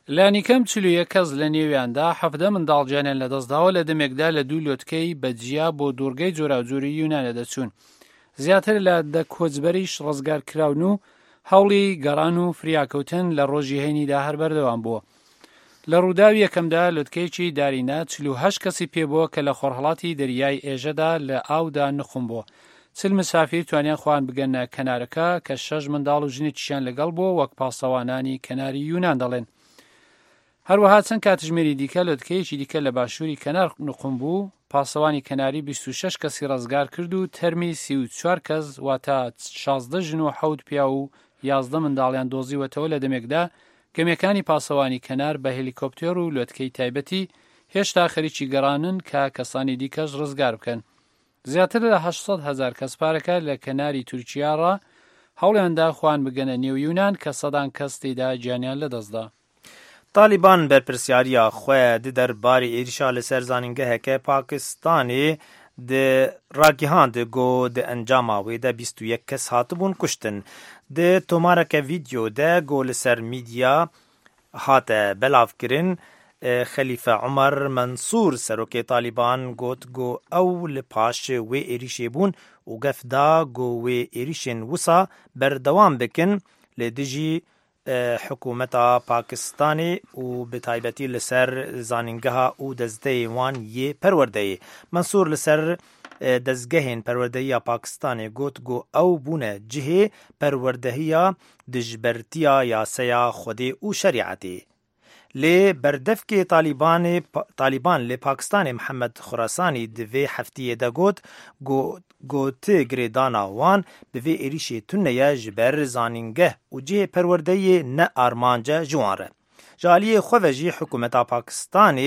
لانیکەم 41 کەس لە نێویاندا 17 منداڵگیانیان لەدەستداوە لە دەمێکدا لە دوو لۆتکەی بەجیا بۆ دوورگەی جۆراوجۆری یونانە دەچوون. زیاتر لە 10 کۆچبەریش ڕزگارکراون و هەوڵی گەڕان و فریاکەوتن لە ڕۆژی هەینیدا هەر بەردەوام بووە. لە ڕووداوی یەکەمدا لۆتکەیەکی دارینە 48 کەسی پێبووە کە لە خۆرهەڵاتی دەریای ئێژەدا لە ئاودا نخوم بووە. 40 مسافیر توانیان خوان بگەنە کەنارەکە کە 6 منداڵ و ژنێکیشیان لەگەڵ بووە وەک پاسەوانانی کەناری یونان دەڵێن. هەروەها چەند کاتژمێری دیکە لۆتکەیەکی دیکە لە باشووری کەنار نخوم بوو. پاسەوانی کەناری 26 کەسی ڕزگار کرد و تەرمی 34 کەس واتە 16 ژن و 7 پیا و 11 منداڵیان دۆزیوەتەوە لە دەمێکدا. گەمەکانی پاسەوانی کەنار بە هێلیکۆپتێر و لۆتکەی تایبەتی هێشتا خەریکی گەڕانن کە کەسانی دیکەش ڕزگار بکەن. زیاتر لە 800,000 کەس پارەکە لە کەناری تورکیاڕا هەوڵیاندا خوان بگەنە نێو یونان کە سەدان کەس تێدا گیانیان لەدەستدا. طالبان بەرپرسیاریە خۆیان دەربارەی ئێریشا لەسەر زانینگەهێکە پاکستانی ڕاگەیاند گۆ ئەنجاما وێدا 21 کەس هاتبوون کوشتن. تۆمارەکە ڤیدیۆ گۆ لەسەر میدیا هاتە بەلاوکردن. خەلیفە عومەر مەنسوور سەرۆکەی طالبان گوت گۆ ئەو لە پاش وێ ئێریشێ بوون و گەفدا گۆ وێ ئێریشێن وسا بەردەوام بکن لە دژی حکوومەتە پاکستانی و بتایبەتی لەسەر زانینگەها و دەستەی وان یێ پەروەردەیە. مەنسوور لەسەر دەستگەهێن پەروەردەیە پاکستانی گوت گۆ ئەو بوونە جهێ پەروەردەهیە دژبەرتیە یاسەیە خودێ و شەریعەتێ. لێ بەردەفکێ طالبان لێ پاکستانی محەممەد خوراسانی divê heftiyê de gotê girêdana wan bi vê êrişê tuneye ji ber zanîngeh û cihê perwerdeyê ne armanca ji wan re. Ji aliyê xwe ve jî hikûmeta Pakistanê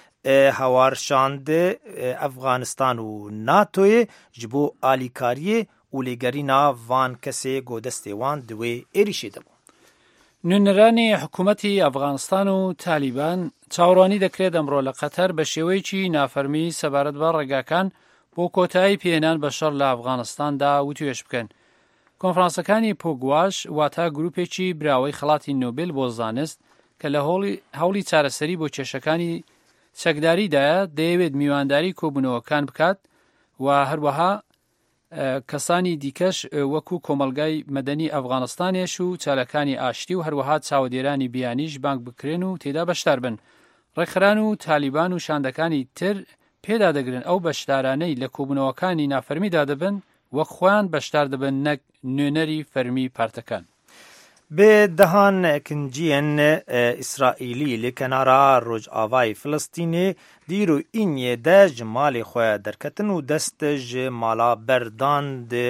hewarşandê Efganistan û NATOyê ji bo alîkariyê û lêgerîna van kesê godestê wan di wê êrişê de bû. نوێنەرانی حکوومەتی ئەفغانستان و تالیبان چاوەڕوانی دەکرێت ئەمڕۆ لە قەتەر بە شێوەیەکی نافەرمی سەبارەت بە ڕێگاکان بۆ کۆتایی پێهێنان بە شەڕ لە ئەفغانستاندا وتوێژ بکەن. کۆنفرانسەکانی پۆگواش واتە گروپێکی براوەی خەڵاتی نۆبێل بۆ زانست کە لە هەوڵی چارەسەری بۆ کێشەکانی چەکداریدایە دەیەوێت میوانداری کۆبوونەوەکان بکات و هەروەها کەسانی دیکەش وەکو کۆمەلگای مەدەنی ئەفغانستانیش و چالەکانی ئاشتی و هەروەها چاودێرانی بیانیش بانگ بکرێن و تێدا بەشدار بن. ڕێکخران و تالیبان و شاندەکانی تر پێدا دەگرن ئەو بەشدارانەی لە کۆبوونەوەکانی نافەرمیدا دەبن وەک خۆیان بەشدار دەبن نەک نوێنەری فەرمی پارتەکان. بێدەهان کنجیەن ئیسرائیلی لە کەنارا ڕۆژئاوای فلستینê dîro îniyê de ji malê xwe derketin û dest ji mala berdan di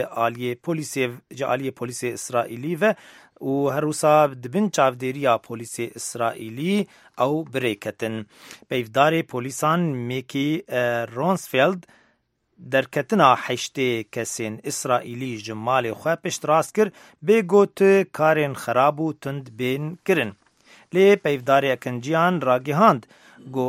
aliyê polîsê İsraîlî ve û her wisa dibin çavdêriya polîsê İsraîlî ew birêketin. Peyvdarê polîsan Mekî Ronsfeld derketina heştê kesên İsraîlî ji malê xwe piştrast kir bê got karên xerab û tund bên kirin. Lê peyvdarê Ekinciyan ragihand got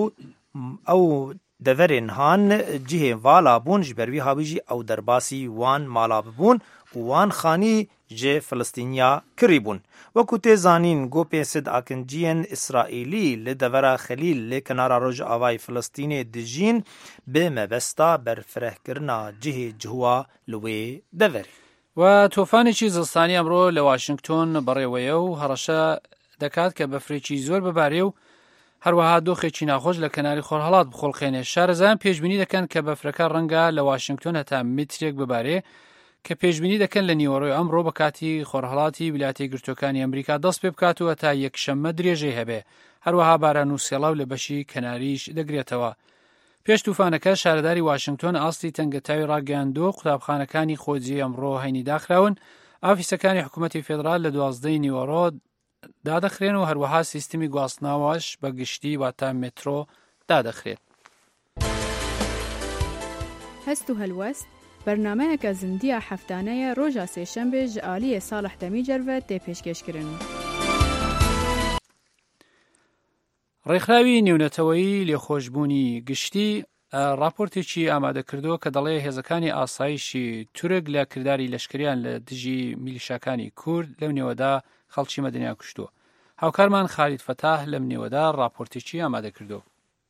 ew deverên han cihê vala bûn ji ber wî havî jî ew derbasî wan mala bibûn û wan xanî ji Filistîniya kirî bûn. Wekû tê zanîn got 500 akinciyên İsraîlî li devera Xelîl lê kenara Rojavayê Filistînê dijîn bi mebesta berfirehkirina cihê cihuwa li wê deverê. و تۆفانێکی زستانی ئەمڕۆ لە واشنگتۆن بەڕێوەیە و هەڕەشە دەکات کە بەفرێکی زۆر ببارێ و هەروەها دۆخێکی ناخۆش لە کەناری خۆرهەڵات بخۆڵخێنێ. شارەزایان پێشبینی دەکەن کە بەفرەکە ڕەنگە لە واشنگتۆن هەتا مترێک ببارێ کە پێشبینی دەکەن لە نیوەڕۆی ئەمڕۆ بە کاتی خۆرهەڵاتی ویلایەتە یەکگرتووەکانی ئەمریکا دەست پێ بکات و هەتا یەکشەممە درێژەی هەبێ. هەروەها باران و سێڵاو لە بەشی کەناریش دەگرێتەوە. پێش تووفانەکە شارەداری واشنگتۆن ئاستی تەنگەتاوی ڕاگەیاندۆ قوتابخانەکانی خۆجی ئەمڕۆ هەینی داخراون. ئافیسەکانی حکوومەتی فێدرال لە 12 نیوەڕۆ دادەخرێن و هەروەها سیستمی گواستناوەش بە گشتی واتە مترۆ دادەخرێت. هەست و هەلوەست بەرنامەیەکە زندیە هەفتانەیە ڕۆژە سێشەمبێ ji aliyê Salih Demîcerve tê pêşkêşkirin. ڕێکخراوی نێونەتەوەیی لێخۆشبوونی گشتی راپۆرتێکی ئامادەکردووە کە دەڵێ هێزەکانی ئاسایشی تورک لە کردداری لەشکریان لە دژی میلیشاکانی کورد لەو نێوەدا خەڵکی مەدەنیان کوشتووە. هاوکارمان خالید فتاح لەم نێوەدا راپۆرتێکی ئامادە کردو.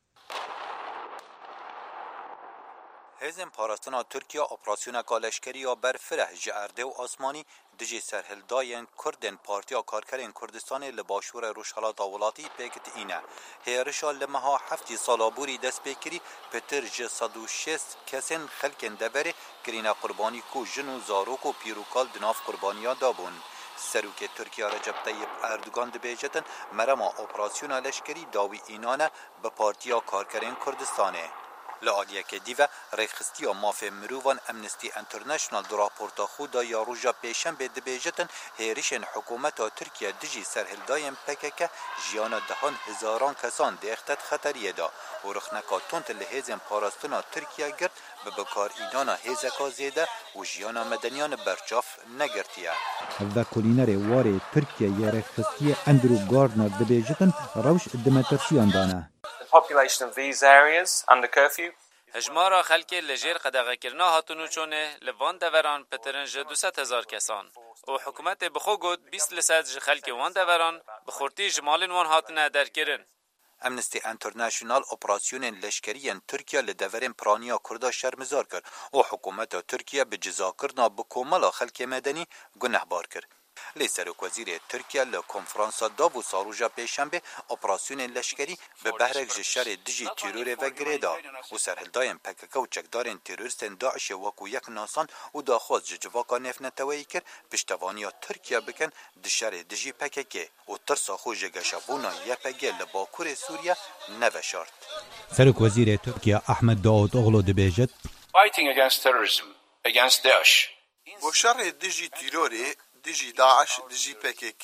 هێزên parastina Tirkiya operasyoneka leşkerî ya berfireh ji erdê û asmanî dijî serhildayên Kurdên Partiya Karkerên Kurdistanê li başûra Rojhilatê Welatî pêketîne. Hêrişa li meha heftî salaborî dest pê kirî pitir ji 106 kesên xelkên deverê kirîne qurbanî ku jin û zarok û pîrokal di nav qurbaniya dabûn. Serokê Tirkiya Recep Tayyip Erdogan dibêjetin merema operasyona leşkerî dawî înane bi Partiya Karkerên Kurdistanê. Li aliyeke dîve rêxistiya mafê mirovan Amnesty International di raporta xwe da ya roja pêşembe dibêjetin hêrişên hikûmeta Tirkiye dijî serhildayên PKK jiyana dehan hizaran kesan di extet xeteriyê da û rixneka tund li hêzên parastina Tirkiye girt bi bikarînana hêzeka zêde û jiyana medeniyan berçav negirtiye. Vekolînerê warê Tirkiyeyê rêxistiyê Andrew Gardner dibêjetin rewş di metirsiyan dane. Population of these areas under curfew. هجمارا خلکی لجیر قدغه کرنا هاتونو چونه لوان دوران پترن جه 200,000 کسان و حکومت بخو گود 20 لسد جه خلکی وان دوران بخورتی جمالین وان هاتنه درکرن. Amnesty International operasyonên leşkeriyên Tirkiye li deverên piraniya Kurda şermizar kir û hikûmeta Tirkiye bi cizakirina bi komala xelkê medenî gunehbar kir. Lê Serokwezîrê Tirkiye li konferansa Davos'a roja pêşembe operasyonên leşkerî bi behrek ji şerê dijî terorê vegirê da û serhildayên PKK û çekdarên terorîstên Daişê wekû yek nasan û daxwaz ji civaka nêfneteweyî kir piştevaniya Tirkiye bikin di şerê dijî PKK û tirsa xwe ji geşebûna YPG li Bakurê Sûriye neveşart. Serokwezîrê Tirkiye Ahmed Davutoğlu dibêjit Fighting against terrorism, against Daesh. Bu şerê dijî terorê dijî Daeş, dijî PKK,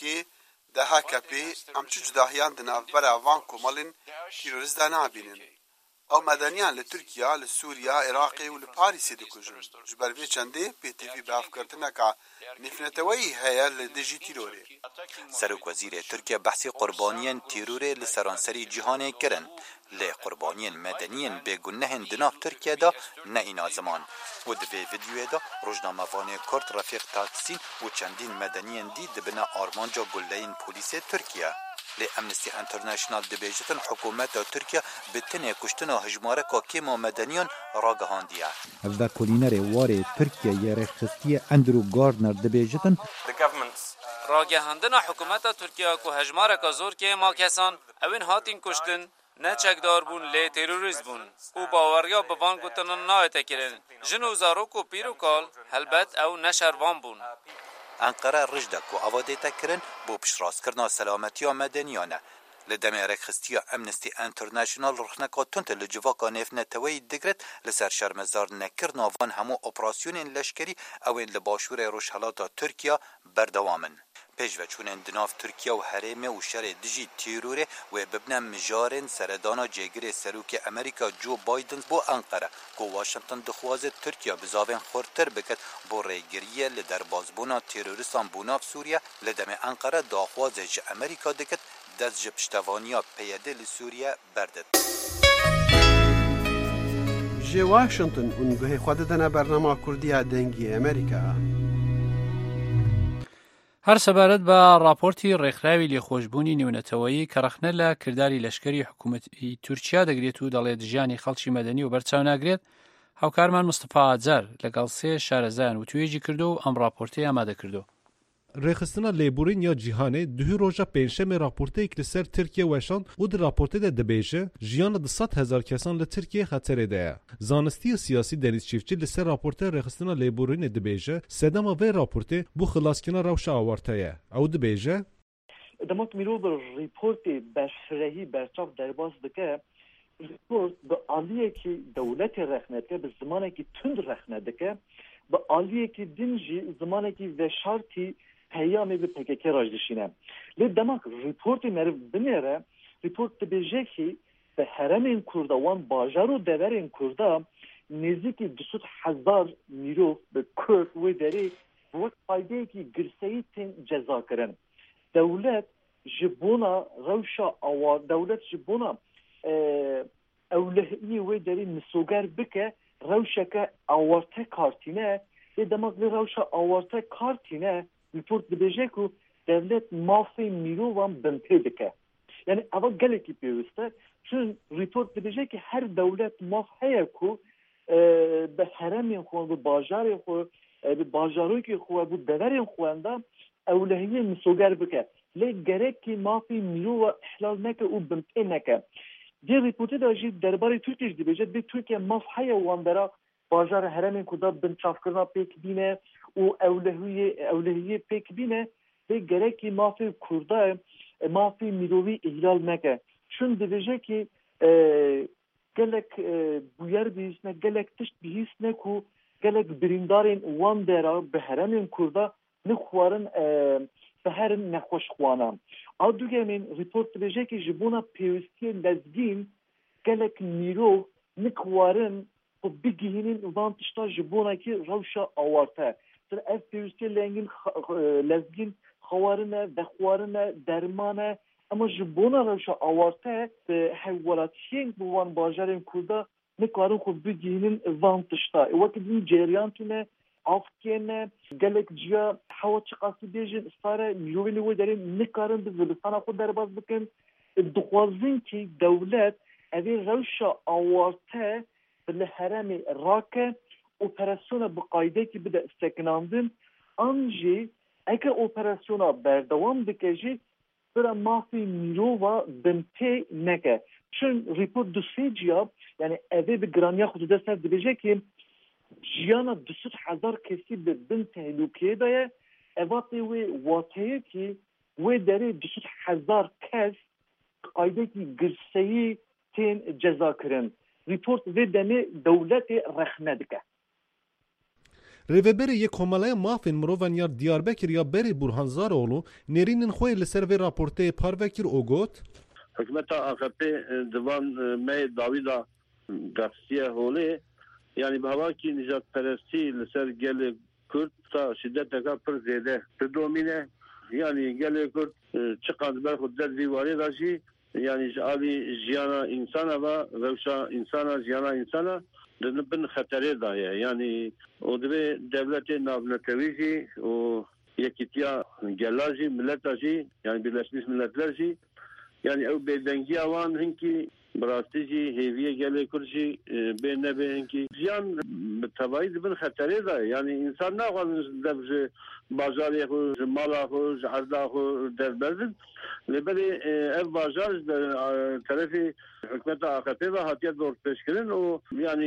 DHKP em çi cudahiyan di navbera van komalên terorîst de nabînin. Ew medeniyan li Tirkiya, li Sûriya, Iraqê û li Parîsê dikujin. Ji ber vê çendê PTV bi hevkirtineka nêfneteweyî heye li dijî terorê. Serokwezîrê Tirkiye behsê qurbaniyên terorê li seranserî cîhanê kirin. Lê qurbaniyên medeniyên bêgunehên di nav Tirkiye da neîna ziman. û di vê videoyê da rojnamevanê Kurd Refîq Taksîn û çendîn medeniyên dî dibine armanca gulleyên polîsê Tirkiye. Lê Amnesty International dibêjetin hikûmeta Tirkiye bi tinê kuştina hejmareka kêma medeniyan ragihandiye. Vekolînerê warê Tirkiyeyê rêxistiyê Andrew Gardner dibêjetin The government's راگهاندنا حکومت ترکیه کو هجمارکا زور که ما کسان اوین هاتین کشتن نه چکدار بون لی تروریست بون او باوریا بوان گوتن نایت کرن جنو زاروک و پیروکال هلبت او نشروان بون. Ankara rejda ku avadê te kirin bû piştrast-kirina selametiya medeniyane. Li demê rêxistiya Amnesty International rixneka tund li civaka nêfneteweyî digirit li ser şermezar nekirina van hemû operasyonên leşkerî ewên li başûrê Rojhilata Tirkiye berdewam in. Pêşveçûnên di nav Tirkiye û herêmê û şerê dijî terorê wê bibine mijarên seredana cêgirê Serokê Amerîka Joe Biden bo Ankara ku Washington dixwaze Tirkiye bi zavên xurtir bikit bo rêgiriyê li derbasbûna terorîstan bû nav Sûriye li demê Ankara daxwazê ji Amerîka dikit dest ji piştevaniya PYD li Sûriye berdit. Ji Washington û guhê xwe didine bernama Kurdiya dengî Amerîka. هەر سەبارەت بە راپۆرتی ڕێکخراوی لێخۆشبوونی نێونەتەوەیی کە ڕەخنە لە کردداری لەشکری حکوومەتی تورکیا دەگرێت و دەڵێت ژیانی خەڵکی مەدەنی و بەرچاو ناگرێت هاوکارمان مستەفا ئاجار لەگەڵ سێ شارەزایان وتوێژی کردو و ئەم راپۆرتەی ئامادە کردو. Rêxistina lêborîn ya cîhanê duhî roja pênşemê raporteyek li ser Tirkiye weşand û di raportê de dibêje jiyana di 100,000 kesan li Tirkiye xeterê de ye. Zanistiyê siyasî Deniz Çiftçi li ser raportê rêxistina lêborînê dibêje sedema vê raportê bû xilaskirina rewşa awarta ye. Ew dibêje demek mirov bi raportê berfirehî berçav derbas dike raport bi aliyekî dewletê rexnedike bi zimanekî tund rexne dike bi aliyekî din jî zimanekî veşartî peyamê bi PKK raj dişîne. Lê demek raportê meriv binêre raport dibêje ki bi heremên Kurda wan bajar û deverên Kurda nêzîkî 200,000 mirov bi Kurd wê derê wek faydeyekî girseyî tên ceza kirin. Devlet ji bona rewşa awar devlet ji bona ewlehiyê wê derê misoger bike rewşeke awarte kartîne lê demek vê rewşa awarte kartîne report dibêje ku devlet mafya mirovan bente dike. Yani ava geleki piyeviste. Çün report diyecek ki her devlet mafya ku به حرمین خو به بازار خو به بازاروی که خو به دورین خوانده اولهیه مسوگر بکه لی گره کی مافی میرو و احلال نکه او بمته نکه دی ریپورتی داشتی درباره ترکیش دی بجد دی ترکیه مافحه واندرا بازار حرمین کدا بنچاف کرنا پیک بینه و اولهیه پیک بینه لی گره کی مافی کرده مافی میروی احلال نکه چون دی بجد که gelek buyar bihîsne, gelek tişt bihîsne ku gelek birîndarên wan dera bi heremên Kurda nixwarin biherin nexweşxwanan. A dugemên report dibêje ki ji bona pêwîstiyê lezgîn gelek mîrov nixwarin xwe bigihînin van tişta ji bonakî rewşa awarte. Ev pêwîstiyê lezgîn xewarin e, vexwarin e, derman e ama ji bona rewşa awarte hewwelatiyên bi wan bajarên Kurda nikarin xwe bigihînin van tişta. Wekî din ceryan tune afkêne gelek ciya hewa çiqasî bêjin stare mirovên wê derê nikarin bi zilistana xwe derbas bikin. Dixwazin ki dewlet evê rewşa awarte li heremê rake operasyona bi qaydekî bide sekinandin an jî eger operasyona berdewam dike jî bira mafî mirova bimtê neke. Çün report dusêciya yani evê bi giraniya xwe dide ser dibêje ki jiyana 200,000 kesî bi bin tehlûkeyê de ye evatê wê wateye ki wê derê 200,000 kes qaydekî girseyî tên ceza kirin. Report vê demê dewletê rexne dike. Rêveberê yê Komelaya Mafên Mirovan ya Diyarbekir ya Berê Burhan Zaroğlu nêrînên xwe li ser vê raporteyê parve kir û got Hikûmeta AKP divan me dawî da gazetiyê holê yani bi hevakî nijadperestî li ser gelê Kurd ta şiddeteka pir zêde didomîne yani gelê Kurd çiqan ber xwe der vî warê da jî yani ji alî jiyana insana ve rewşa insana jiyana insana bin xeterê daye yani o divê devletê navnetewî jî û yekîtiya gela jî milleta jî yani Birleşmiş Milletler jî yani ew bêdengiya wan hinkî bi rastî jî hêviye gelê Kurd jî bê nebê hinkî jiyan bi tevahî dibin xeterê daye yani insan naxwazin dev ji bajarê xwe ji mala xwe ji erda xwe derberdin lêberê ev bajar ji terefê hikûmeta AKP ve hatiye dorpêşkirin û yani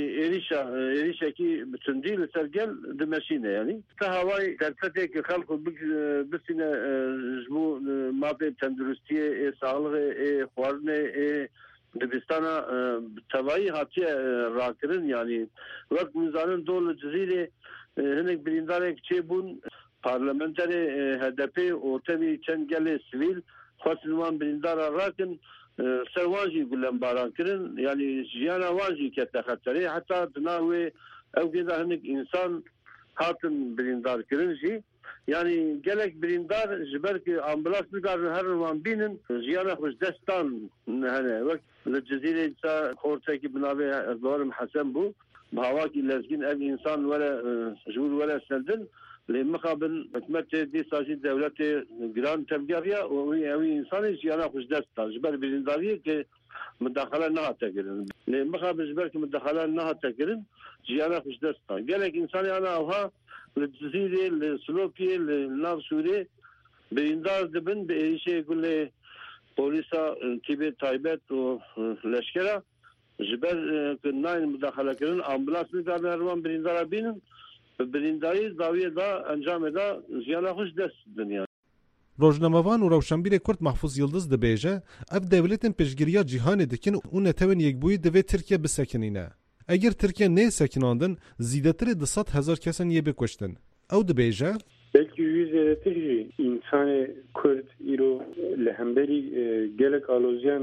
êrişekî bütundî li ser gel dimeşîne yani te hawayê derfetê ki xelk bisîne ji bo mafê tenduristiyê ê saxlığê ê xwarinê ê dibistana tevahî hatiye rakirin yani wek mizanin do li Cizîrê hinek birîndarek çêbûn parlamenterê HDP û tevî çend gelê sivîl xwestin wan birîndara rakin ser wan jî gulembaran kirin yani jiyana wan jî kete xeterê heta di nav wê ew da hinek insan hatin birîndar kirin jî yani gelek birîndar ji ber ki ambulans nikarin herin wan bînin jiyana xwe ji destan hene wek li Cizîrê sa xortekî bi navê Barim Hesen bû bi hawakî lezgîn ev insan were ji wir were sendin lê mixabin hikûmetê dîsa jî dewletê giran tevgeriya û ew insanê jiyana xwe ji dest da ji ber birîndariyê ki müdahale nehate kirin lê mixabin ji ber ki müdahale nehate kirin jiyana xwe ji dest da gelek insanê ana ewha li Cizîrê li Silopiyê li nav Sûrê birîndar dibin bi êrişê gulê polîsa tîbê taybet û leşkera ji ber ku nayên müdahale kirin ambulans nikarin her wan birîndara bînin birîndarî dawiyê da encamê da jiyana xwe ji dest didin yani. Rojnamevan û Rewşenbîrê Kurd Mahfûz Yıldız dibêje ev devletên pêşgiriya cîhanê dikin û netewên yekbûyî divê Tirkiye bisekinîne. Eger Tirkiye nê sekinandin zîdetirê 200,000 kesin yê bikuştin. Ew dibêje belki yüzeyde jî insanê Kurd îro li hemberî gelek alozyan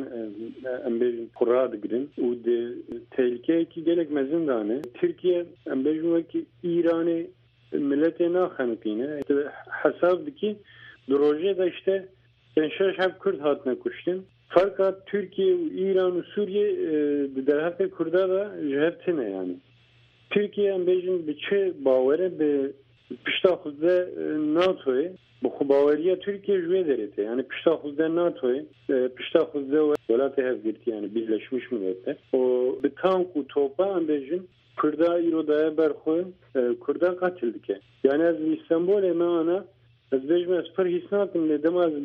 em bêjin qura digirin û di tehlikeyekî gelek mezin dane Tirkiye em bêjin wekî İranê milletê naxenipîne hesab dikî di rojê de işte 5 hev Kurd hatine kuştin farka Türkiye û İran û Sûriye di derhefê Kurda da ji hev tune yani Türkiye em bêjin bi çi bawere bi pişta xwe NATOyê بخوباوریه ترکیه جوی درته یعنی پشتا خودده ناتوی پشتا خودده و ولات هفگرتی یعنی بیرleşmiş milletler o bir tank u topa ambejin Kurda İroda'ya berxoy Kurda katildike yani az İstanbul emana az bejme az per hisnakim dedim az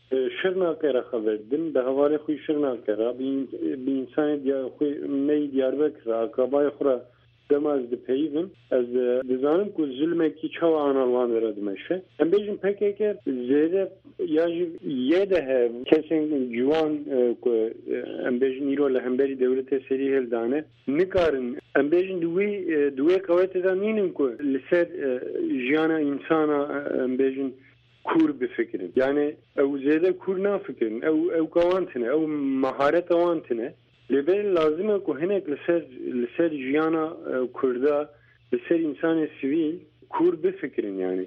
Şırnak'a haberdim da havale xuy Şırnak'a bir insan diye xuy mey Diyarbakır akabay xura demaz de peyvim az dizanım ku zulmeki çava analan veradmeşe em bejim PKK zede yaji yede he kesin juan ku em bejin iro la hemberi devlete seri heldane nikarin em bejin duwe kavete minin ku liser jana insana em bejin kur bir fikrin yani ev zede kur na fikrin ev kavantine ev maharet avantine لبر لازمه که هنگ لسر جیانا کرده لسر انسان سیویل کور بفکرین yani.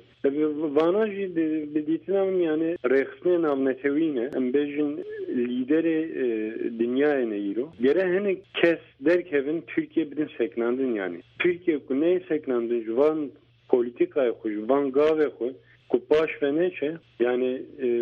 Vanajı dediğim yani reaksiyon navnetevine embejin lideri dünyaya neyiro. Gere hani kes derkevin Türkiye bidin seknandın yani. Türkiye ku neye seknandın? Van politikaya kuş, van gave kuş. Kupaş ve neçe yani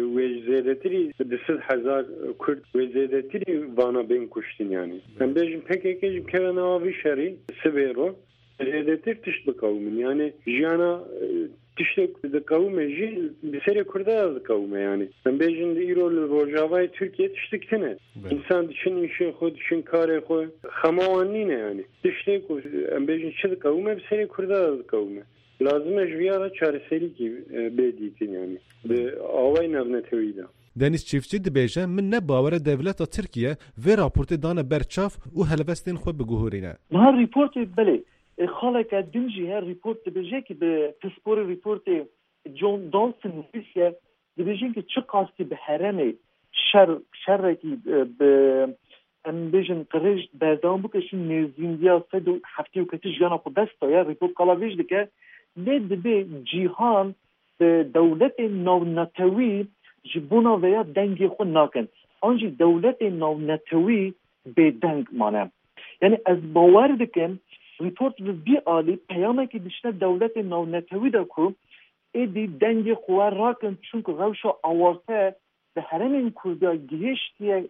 vecdetiri 10,000 Kürt vecdetiri vana ben kuştin yani. Ben bejim PKK'cim kevene avi şeri severo vecdetir tişt kavmin yani jana tişt de kavme bir seri kurda da kavme yani. Ben bejim de İrol Rojavay Türkiye tiştiktine. İnsan için işe xod için kare xod xamawani ne yani. Tişt ben bejim çıl kavme bir seri kurda da kavme. Lazım ejviyara çareseli ki beditin yani. Ve avay navneteviyda. Deniz Çiftçi dibêje min ne bawere devleta Tirkiye ve raportê dane berçav û helvestên xwe biguhurîne. Ha raportê belê xaleka din jî her report dibêje ki bi pisporê reportê John Dawson nivîsiye dibêje ki çi qastî bi heremê şerrekî bi em bêjin qirêj berdam bikeşin nêzîndiya sed û heftê û ketî jiyana xwe dest ya report qala vêj dike ne dibe cihan devletên navnetewî ji bona veya dengê xwe nakin. An jî devletên navnetewî bêdeng mane. Yani ez bawer dikim report bi vî alî peyamekî dişne devletên navnetewî de ku êdî dengê xwe rakin çunku rewşa awarte bi heremên Kurda gihîştiye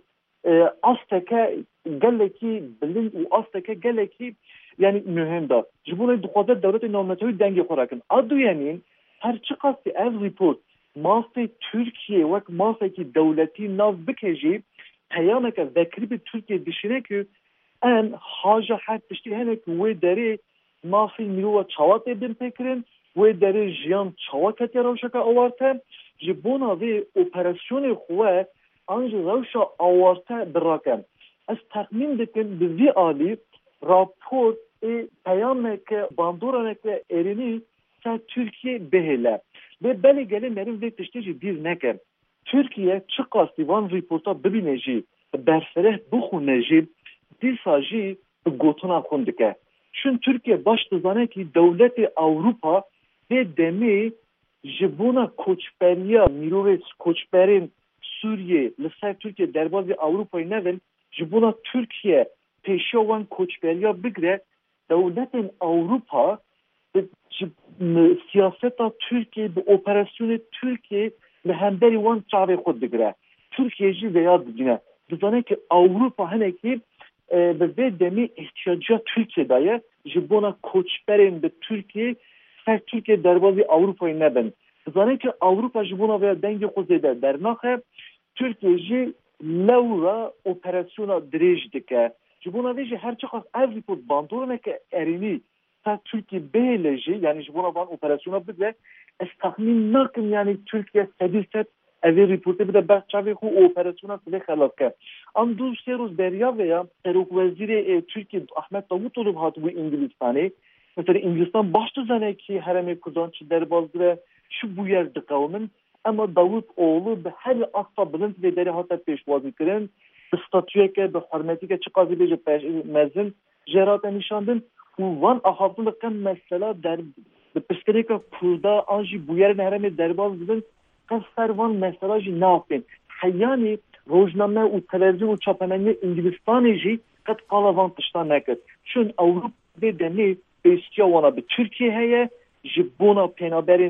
asteke gelekî bilind û asteke gelekî yani mühim da. Cibunayı duxwaze devletin navnetewî dengê xwe rakin. Aduyemîn her çi qastî ev report masê Türkiye wek masekî dewletî nav bike jî peyameke vekirî bi Türkiye dişine ki em haja her tiştî hene ki wê derê masê mirova çawa tê bin pêkirin wê derê jiyan çawa ketiye rewşeka awarte ji bona vê operasyonê xwe an ji rewşa awarte birakin. Ez texmîn dikim bi vî alî rapor peyameke bandoraneke erinî ser Türkiye behele. Ve belê gelê merin vê tiştê jî bîr neke. Türkiye çi qastî van reporta bibîne jî berfereh bixûne jî dîsa jî bi gotina xwe dike. Çün Türkiye baş dizane ki dewletê Awropa vê demê ji bona koçberiya mirovê koçberên Sûriye li ser Türkiye derbasî Awropayê nevin ji bona Türkiye pêşiya wan koçberiya bigire devletên Awropa siyaseta Türkiye bi operasyonê Türkiye li hemberî wan çavê xwe digire. Türkiye jî veya digine. Dizane ki Awropa hinekî bi vê demê ihtiyaca Türkiye'de ye ji bona koçberên bi Türkiye ser Türkiye derbasî Awropayê nebin. Dizane ki Awropa ji bona veya dengê xwe zêde dernaxe Türkiye jî lewra operasyona dirêj dike. Ji bona vê jî her çi qas ev report bandoraneke erinî ser Türkiye bêle jî yani ji bona van operasyona bide ez tahmin nakim yani Türkiye sedîset evê reportê bide berçavê xwe û operasyona silê xelafke. Am du sê roz beriya veya Serokvezîrê Türkiye Ahmet Davutoğlu hatibû İngilistanê mesela İnglistan baş dizane ki heremê Kurdan çi derbas dire şu bu yer dikawmin ama Davutoğlu bi her asla bilind vê derê hate pêşwazî kirin bi statûyeke bi hurmetîke çi qazî bêje mezin jêrate nîşandin û van ahavtin dikin mesela der bi pirsgirêka Kurda an jî bu yerên heremê derbas dibin qas ser van mesela jî napên heyanî rojname û televizyon û çapemeniyê İngilistanê jî qet qala van tiştan nekir. Çün Awropa vê demê pêştiya wana bi Türkiye heye ji bona pênaberên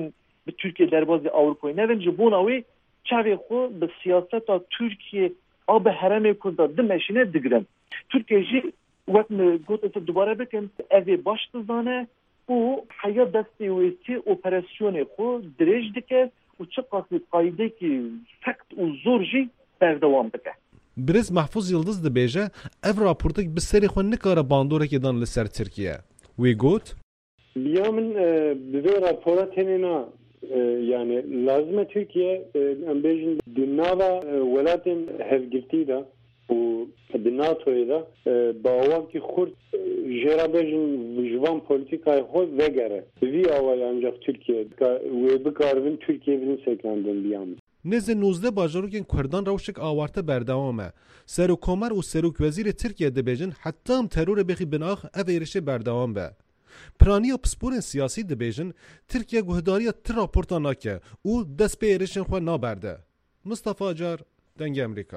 به ترکیه دربازی اروپایی نوین جبوناوی چاوی خو به سیاست ترکیه آب حرم کرد دمشینه دگرن ترکیه جی وقت گفت دوباره بکن اوی باش تزانه و حیا دستی ویتی اپراسیون خو درج دکه و چه قصد قایده که سخت و زور جی بردوام بکه برز محفوظ یلدز دبیجه اف راپورتک بسری خو نکاره باندورکی دان لسر ترکیه وی گوت بیامن به راپورات هنینا yani lazım Türkiye ambejin dinava velatin hevgirti da bu NATO'ya da bağvaki kurt jerabejin vijvan politikayı hoz vegere vi avay ancak Türkiye ve bu karvin Türkiye'nin seklandın biyamın نزد 19 باجاروکین کردان روشک آوارته بردوامه سروکومر و سروک وزیر ترکیه دبیجن حتی هم ترور بخی بناخ اویرش بردوام به پرانی و پسپورن سیاسی دبیجن ترکیه گهداری تر راپورتا ناکه او دست به ایرشن خواه نابرده مصطفی جار دنگ امریکا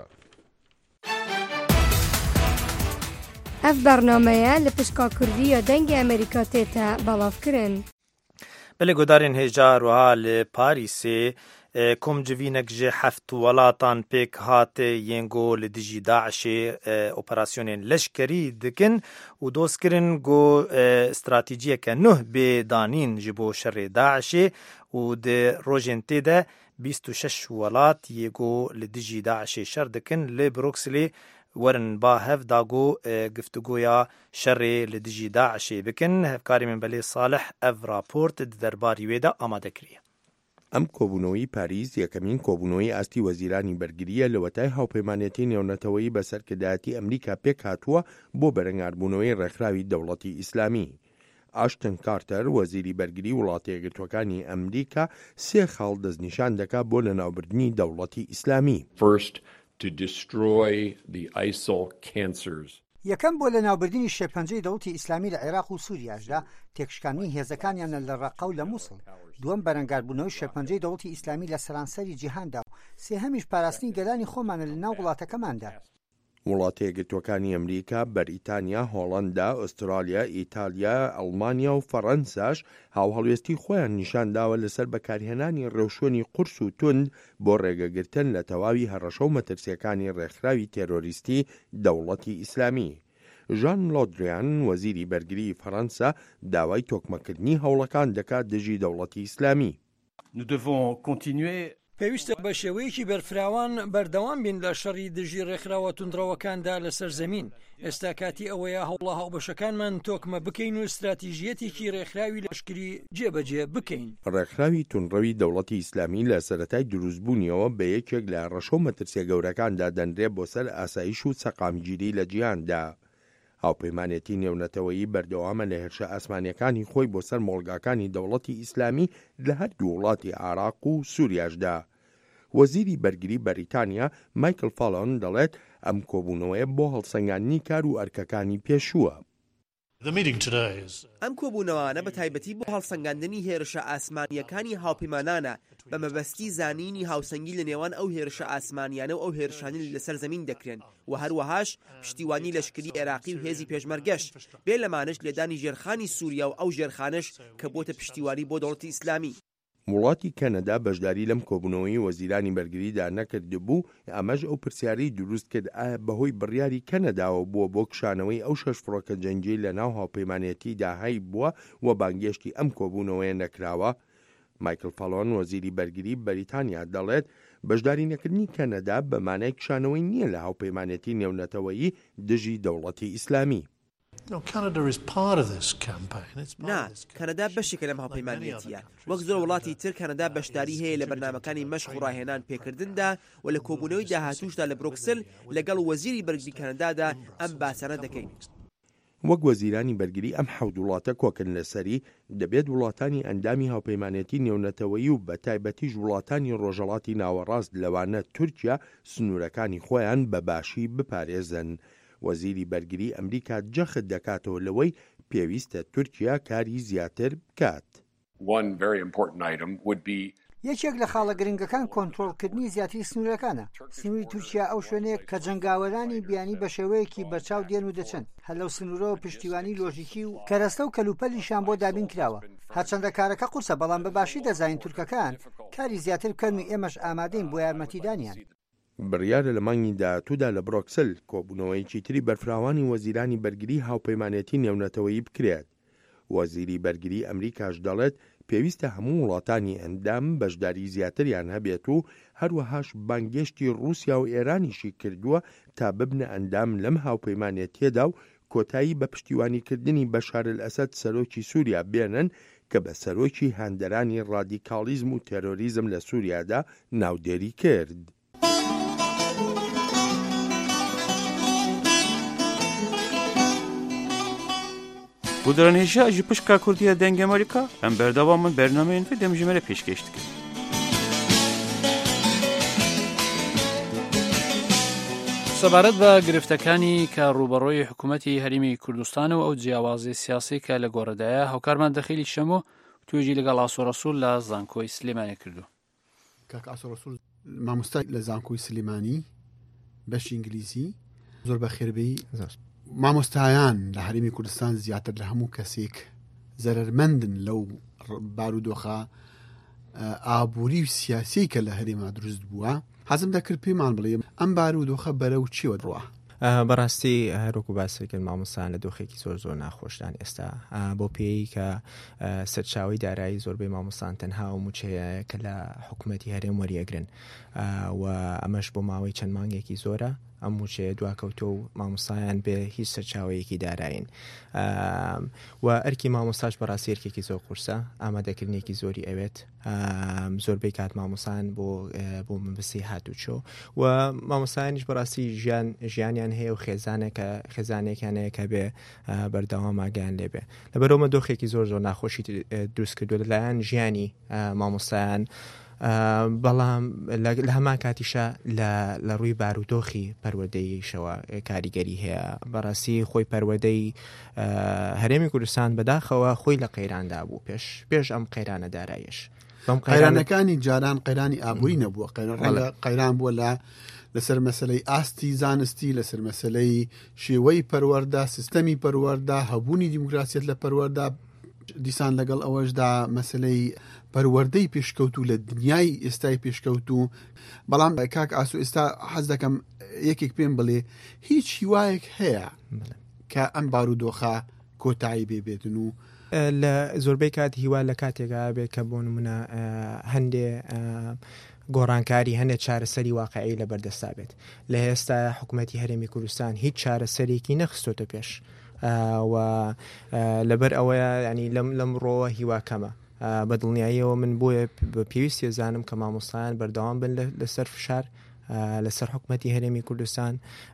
اف برنامه لپشکا کردی یا دنگ امریکا تیتا بالاف کرن بله گدارین هجار و حال پاریسی کم جوینک جه هفت ولاتان پیک هات ینگو لدیجی داعش اپراسیون لشکری دکن و دوست کرن گو استراتیجیه که نه به دانین جبو شر داعش و ده روژن تیده 26 ولات یگو لدیجی داعش شر دکن لبروکسلی ورن با هف داگو گفتگویا شر لدیجی داعش بکن هفکاری من بلی صالح اف راپورت درباری ویدا آماده کریه ئەم کۆبوونەوەی پاریس یەکەمین کۆبوونەوەی ئاستی وەزیرانی بەرگریە لە وەتای هاوپەیمانێتی نێونەتەوەیی بەسەرکردایەتی ئەمریکا پێک هاتووە بۆ بەرەنگاربوونەوەی ڕێکخراوی دەوڵەتی ئیسلامی. ئاشتن کارتەر وەزیری بەرگری وڵاتە یەکگرتووەکانی ئەمریکا 3 خاڵ دەستنیشان دەکات بۆ لەناوبردنی دەوڵەتی ئیسلامی. First, to destroy the ISIL cancers. یەکەم بۆ لەناوبردنی شێرپەنجەی دەوڵەتی ئیسلامی لە عێراق و سووریاشدا تێکشکاندنی هێزەکانیان لە ڕەقە و لە مووسڵ دووەم بەرەنگاربوونەوەی شێرپەنجەی دەوڵەتی ئیسلامی لە سەرانسەری جیهاندا و سێهەمیش پاراستنی گەلانی خۆمانە لە ناو وڵاتەکەماندا. وڵاتە یەکگرتووەکانی ئەمریکا، بەریتانیا، هۆڵەندا، ئوسترالیا، ئیتالیا، ئەڵمانیا و فەڕەنساش هاوهەڵوێستی خۆیان نیشانداوە لەسەر بەکارهێنانی ڕێوشۆنی قورس و توند بۆ ڕێگەگرتن لە تەواوی هەڕەشە و مەترسیەکانی ڕێکخراوی تێرۆریستی دەوڵەتی ئیسلامی. ژان لۆدریان وەزیری بەرگری فەڕەنسا داوای تۆکمەکردنی هەوڵەکان دەکات دژی دەوڵەتی ئیسلامی. پێویستە بە شێوەیەکی بەرفراوان بەردەوام بین لە شەڕی دژی ڕێکخراوە توندڕەوەکاندا لەسەر زەمین. ئێستا کاتی ئەوەیە هەوڵە هاوبەشەکانمان تۆکمە بکەین و استراتیژیەتێکی ڕێکخراوی لەشکری جێبەجێ بکەین. ڕێکخراوی توندڕەوی دەوڵەتی ئیسلامی لە سەرەتای دروستبوونیەوە بە یەکێک لە ڕەشە و مەترسیە گەورەکاندا دەنرێت بۆ سەر ئاسایش و سەقامگیری لە جیهاندا. هاوپەیمانێتی نێونەتەوەیی بەردەوامە لە هێرشە ئاسمانیەکانی خۆی بۆ سەر مۆڵگاکانی دەوڵەتی ئیسلامی لە هەردوو وڵاتی عێراق و سووریاشدا. وەزیری بەرگری بەریتانیا مایکل فالۆن دەڵێت ئەم کۆبوونەوەیە بۆ هەڵسەنگاندنی کار و ئەرکەکانی پێشووە. ئەم کۆبوونەوانە بە تایبەتی بۆ هەڵسەنگاندنی هێرشە ئاسمانیەکانی هاوپەیمانانە بە مەبەستی زانینی هاوسەنگی لە نێوان ئەو هێرشە ئاسمانیانە و ئەو هێرشانی لەسەر زەمین دەکرێن و هەروەهاش پشتیوانی لەشکری عێراقی و هێزی پێشمەرگەش بێ لەمانش لێدانی ژێرخانی سووریا و ئەو ژێرخانش کە بۆتە پشتیوانی بۆ دەوڵەتی ئیسلامی. وڵاتی کەنەدا بەشداری لەم کۆبوونەوەی وەزیرانی بەرگریدا نەکردبوو ئەمەش ئەو پرسیاری دروست کرد ئایا بەهۆی بڕیاری کەنەداوە بووە بۆ کشانەوەی ئەو 6 فڕۆکە جەنگی لە ناو هاوپەیمانێتیدا هەی بووە و بانگێشتی ئەم کۆبوونەوەیە نەکراوە. مایکل فالۆن وەزیری بەرگری بەریتانیا دەڵێت بەشداری نەکردنی کەنەدا بە مانای کشانەوەی نییە لە هاوپەیمانێتی نێونەتەوەیی دژی دەوڵەتی ئیسلامی. نا کەنەدا بەشێکە لەم هاوپەیمانێتیە وەک زۆر وڵاتی تر کەنەدا بەشداری هەیە لە بەرنامەکانی مەشق و ڕاهێنان پێکردندا و لە کۆبوونەوەی داهاتووشدا لە بروکسل لەگەڵ وەزیری بەرگری کەنەدادا ئەم باسانە دەکەین. وەک وەزیرانی بەرگری ئەم حەوت وڵاتە کۆکن لەسەری دەبێت وڵاتانی ئەندامی هاوپەیمانێتی نێونەتەوەیی و بە تایبەتیش وڵاتانی ڕۆژهەڵاتی ناوەڕاست لەوانە تورکیا سنوورەکانی خۆیان بەباشی بپارێزن. وەزیری بەرگری ئەمریکا جەخت دەکاتەوە لەوەی پێویستە تورکیا کاری زیاتر بکات. یەکێک لە خاڵە گرنگەکان کۆنتڕۆڵکردنی زیاتری سنوورەکانە. سنووری تورکیا ئەو شوێنەیە کە جەنگاوەرانی بیانی بە شێوەیەکی بەرچاو دێن و دەچن. هەر لەو سنوورەوە پشتیوانی لۆژیکی و کەرەستە و کەلوپەلیشان بۆ دابین کراوە. هەرچەندە کارەکە قورسە، بەڵام بەباشی دەزانین تورکەکان کاری زیاتر بکەن و ئێمەش ئامادەین بۆ یارمەتیدانیان. بڕیارە لە مانگی داهاتوودا لە بڕۆکسل کۆبوونەوەیکی تری بەرفراوانی وەزیرانی بەرگری هاوپەیمانێتی نێونەتەوەیی بکرێت. وەزیری بەرگری ئەمریکاش دەڵێت پێویستە هەموو وڵاتانی ئەندام بەشداری زیاتریان هەبێت و هەروەهاش بانگێشتی رووسیا و ئێرانیشی کردووە تا ببنە ئەندام لەم هاوپەیمانێتیەدا و کۆتایی بە پشتیوانیکردنی بەشار ئەسەد سەرۆکی سووریا بێنن کە بە سەرۆکی هەندەرانی ڕادیکاڵیزم و تێرۆریزم لە سووریادا ناودێری کرد. Bu dönemde ji pişka Kurdiya deng Amerika em berdavamın bernameyên ve demjimere pêşkêş dikin. سەبارەت بە گرفتەکانی کە ڕوبەڕۆی حکوومەتی هەرێمی کوردستان و ئەو جیاوازی سیاسی کە لە گۆڕەدایە هاوکارمان دەخیلی شەمۆ توێژی لەگەڵ ئاسۆڕەسوول لە زانکۆی سلێمانی کردو. کاک ئاسۆڕەسوول مامۆستای لە زانکۆی سلێمانی بەشی ئینگلیزی زۆر بە خێربەی مامۆستایان لە هەرێمی کوردستان زیاتر لە هەموو کەسێک زەرمەندن لەو بارودۆخە ئابووری و سیاسی کە لە هەرێما دروست بووە. حەزم دەکرد پێمان بڵێ ئەم بارودۆخە بەرەو چیوە ڕوە؟ بەڕاستی هەروەکو باسێکن مامۆستایان لە دۆخێکی زۆر ناخۆشدان ئێستا بۆ پێی کە سەرچاوی دارایی زۆربەی مامۆستان تەنها و موچەیە کە لە حکوومەتی هەرێم وەریەگرن و ئەمەش بۆ ماوەی چەند مانگێکی زۆرە ئەم موچەیە دواکەوتۆ و مامۆستایان بێ هیچ سەرچاوەیەکی داراین و ئەرکی مامۆستاش بەڕاستی ئەرکێکی زۆر قورسە ئامادەکردنێکی زۆری ئەوێت زۆربەی کات مامۆستان بۆ مەبەستی هاتوچۆ و مامۆستایانیش بەڕاستی ژیانیان هەیە و خێزانێکیان هەیە کە بێ بەردەوام ئاگیان لێبێ لەبەرەوەمە دۆخێکی زۆر ناخۆشی دروست کردووە لەلایەن ژیانی مامۆستایان بەڵام لە هەمان کاتیشە لە ڕووی بارودۆخی پەروەردەییشەوە کاریگەری هەیە بەڕاستی خۆی پەروەردەی هەرێمی کوردستان بەداخەوە خۆی لە قەیراندا بوو پێش ئەم قەیرانە دارایش قەیرانەکانی جاران قەیرانی ئابووری نەبووە قەیران بووە لەسەر مەسلەی ئاستی زانستی لەسەر مەسلەی شێوەی پەروەردە سیستەمی پەروەردە هەبوونی دیموکراسیەت لە پەروەردە دیسان لەگەڵ ئەوەشدا مەسلەی پەروەردەی پێشکەوت و لە دنیای ئێستای پێشکەوت و بەڵام کاک ئاسو ئێستا حەز دەکەم یەکێک پێم بڵێ هیچ هیوایەک هەیە کە ئەم بارودۆخە کۆتایی بێبێتن و لە زۆربەی کات هیوا لە کاتێکا بێت کە بۆ نمونە هەندێ گۆڕانکاری هەندێک چارەسەری واقعی لە بەردەستا بێت لە ئێستا حکوومەتی هەرێمی کوردستان هیچ چارەسەرێکی نەخستۆتە پێش و لەبەر ئەوەیە ینی لەم ڕۆوە هیواکەمە بەدڵنیاییەوە من بۆیە پێویستی زانم کە مامۆستایان بەردەوام بن لەسەر فشار لەسەر حکوومەتی هەرێمی کوردستان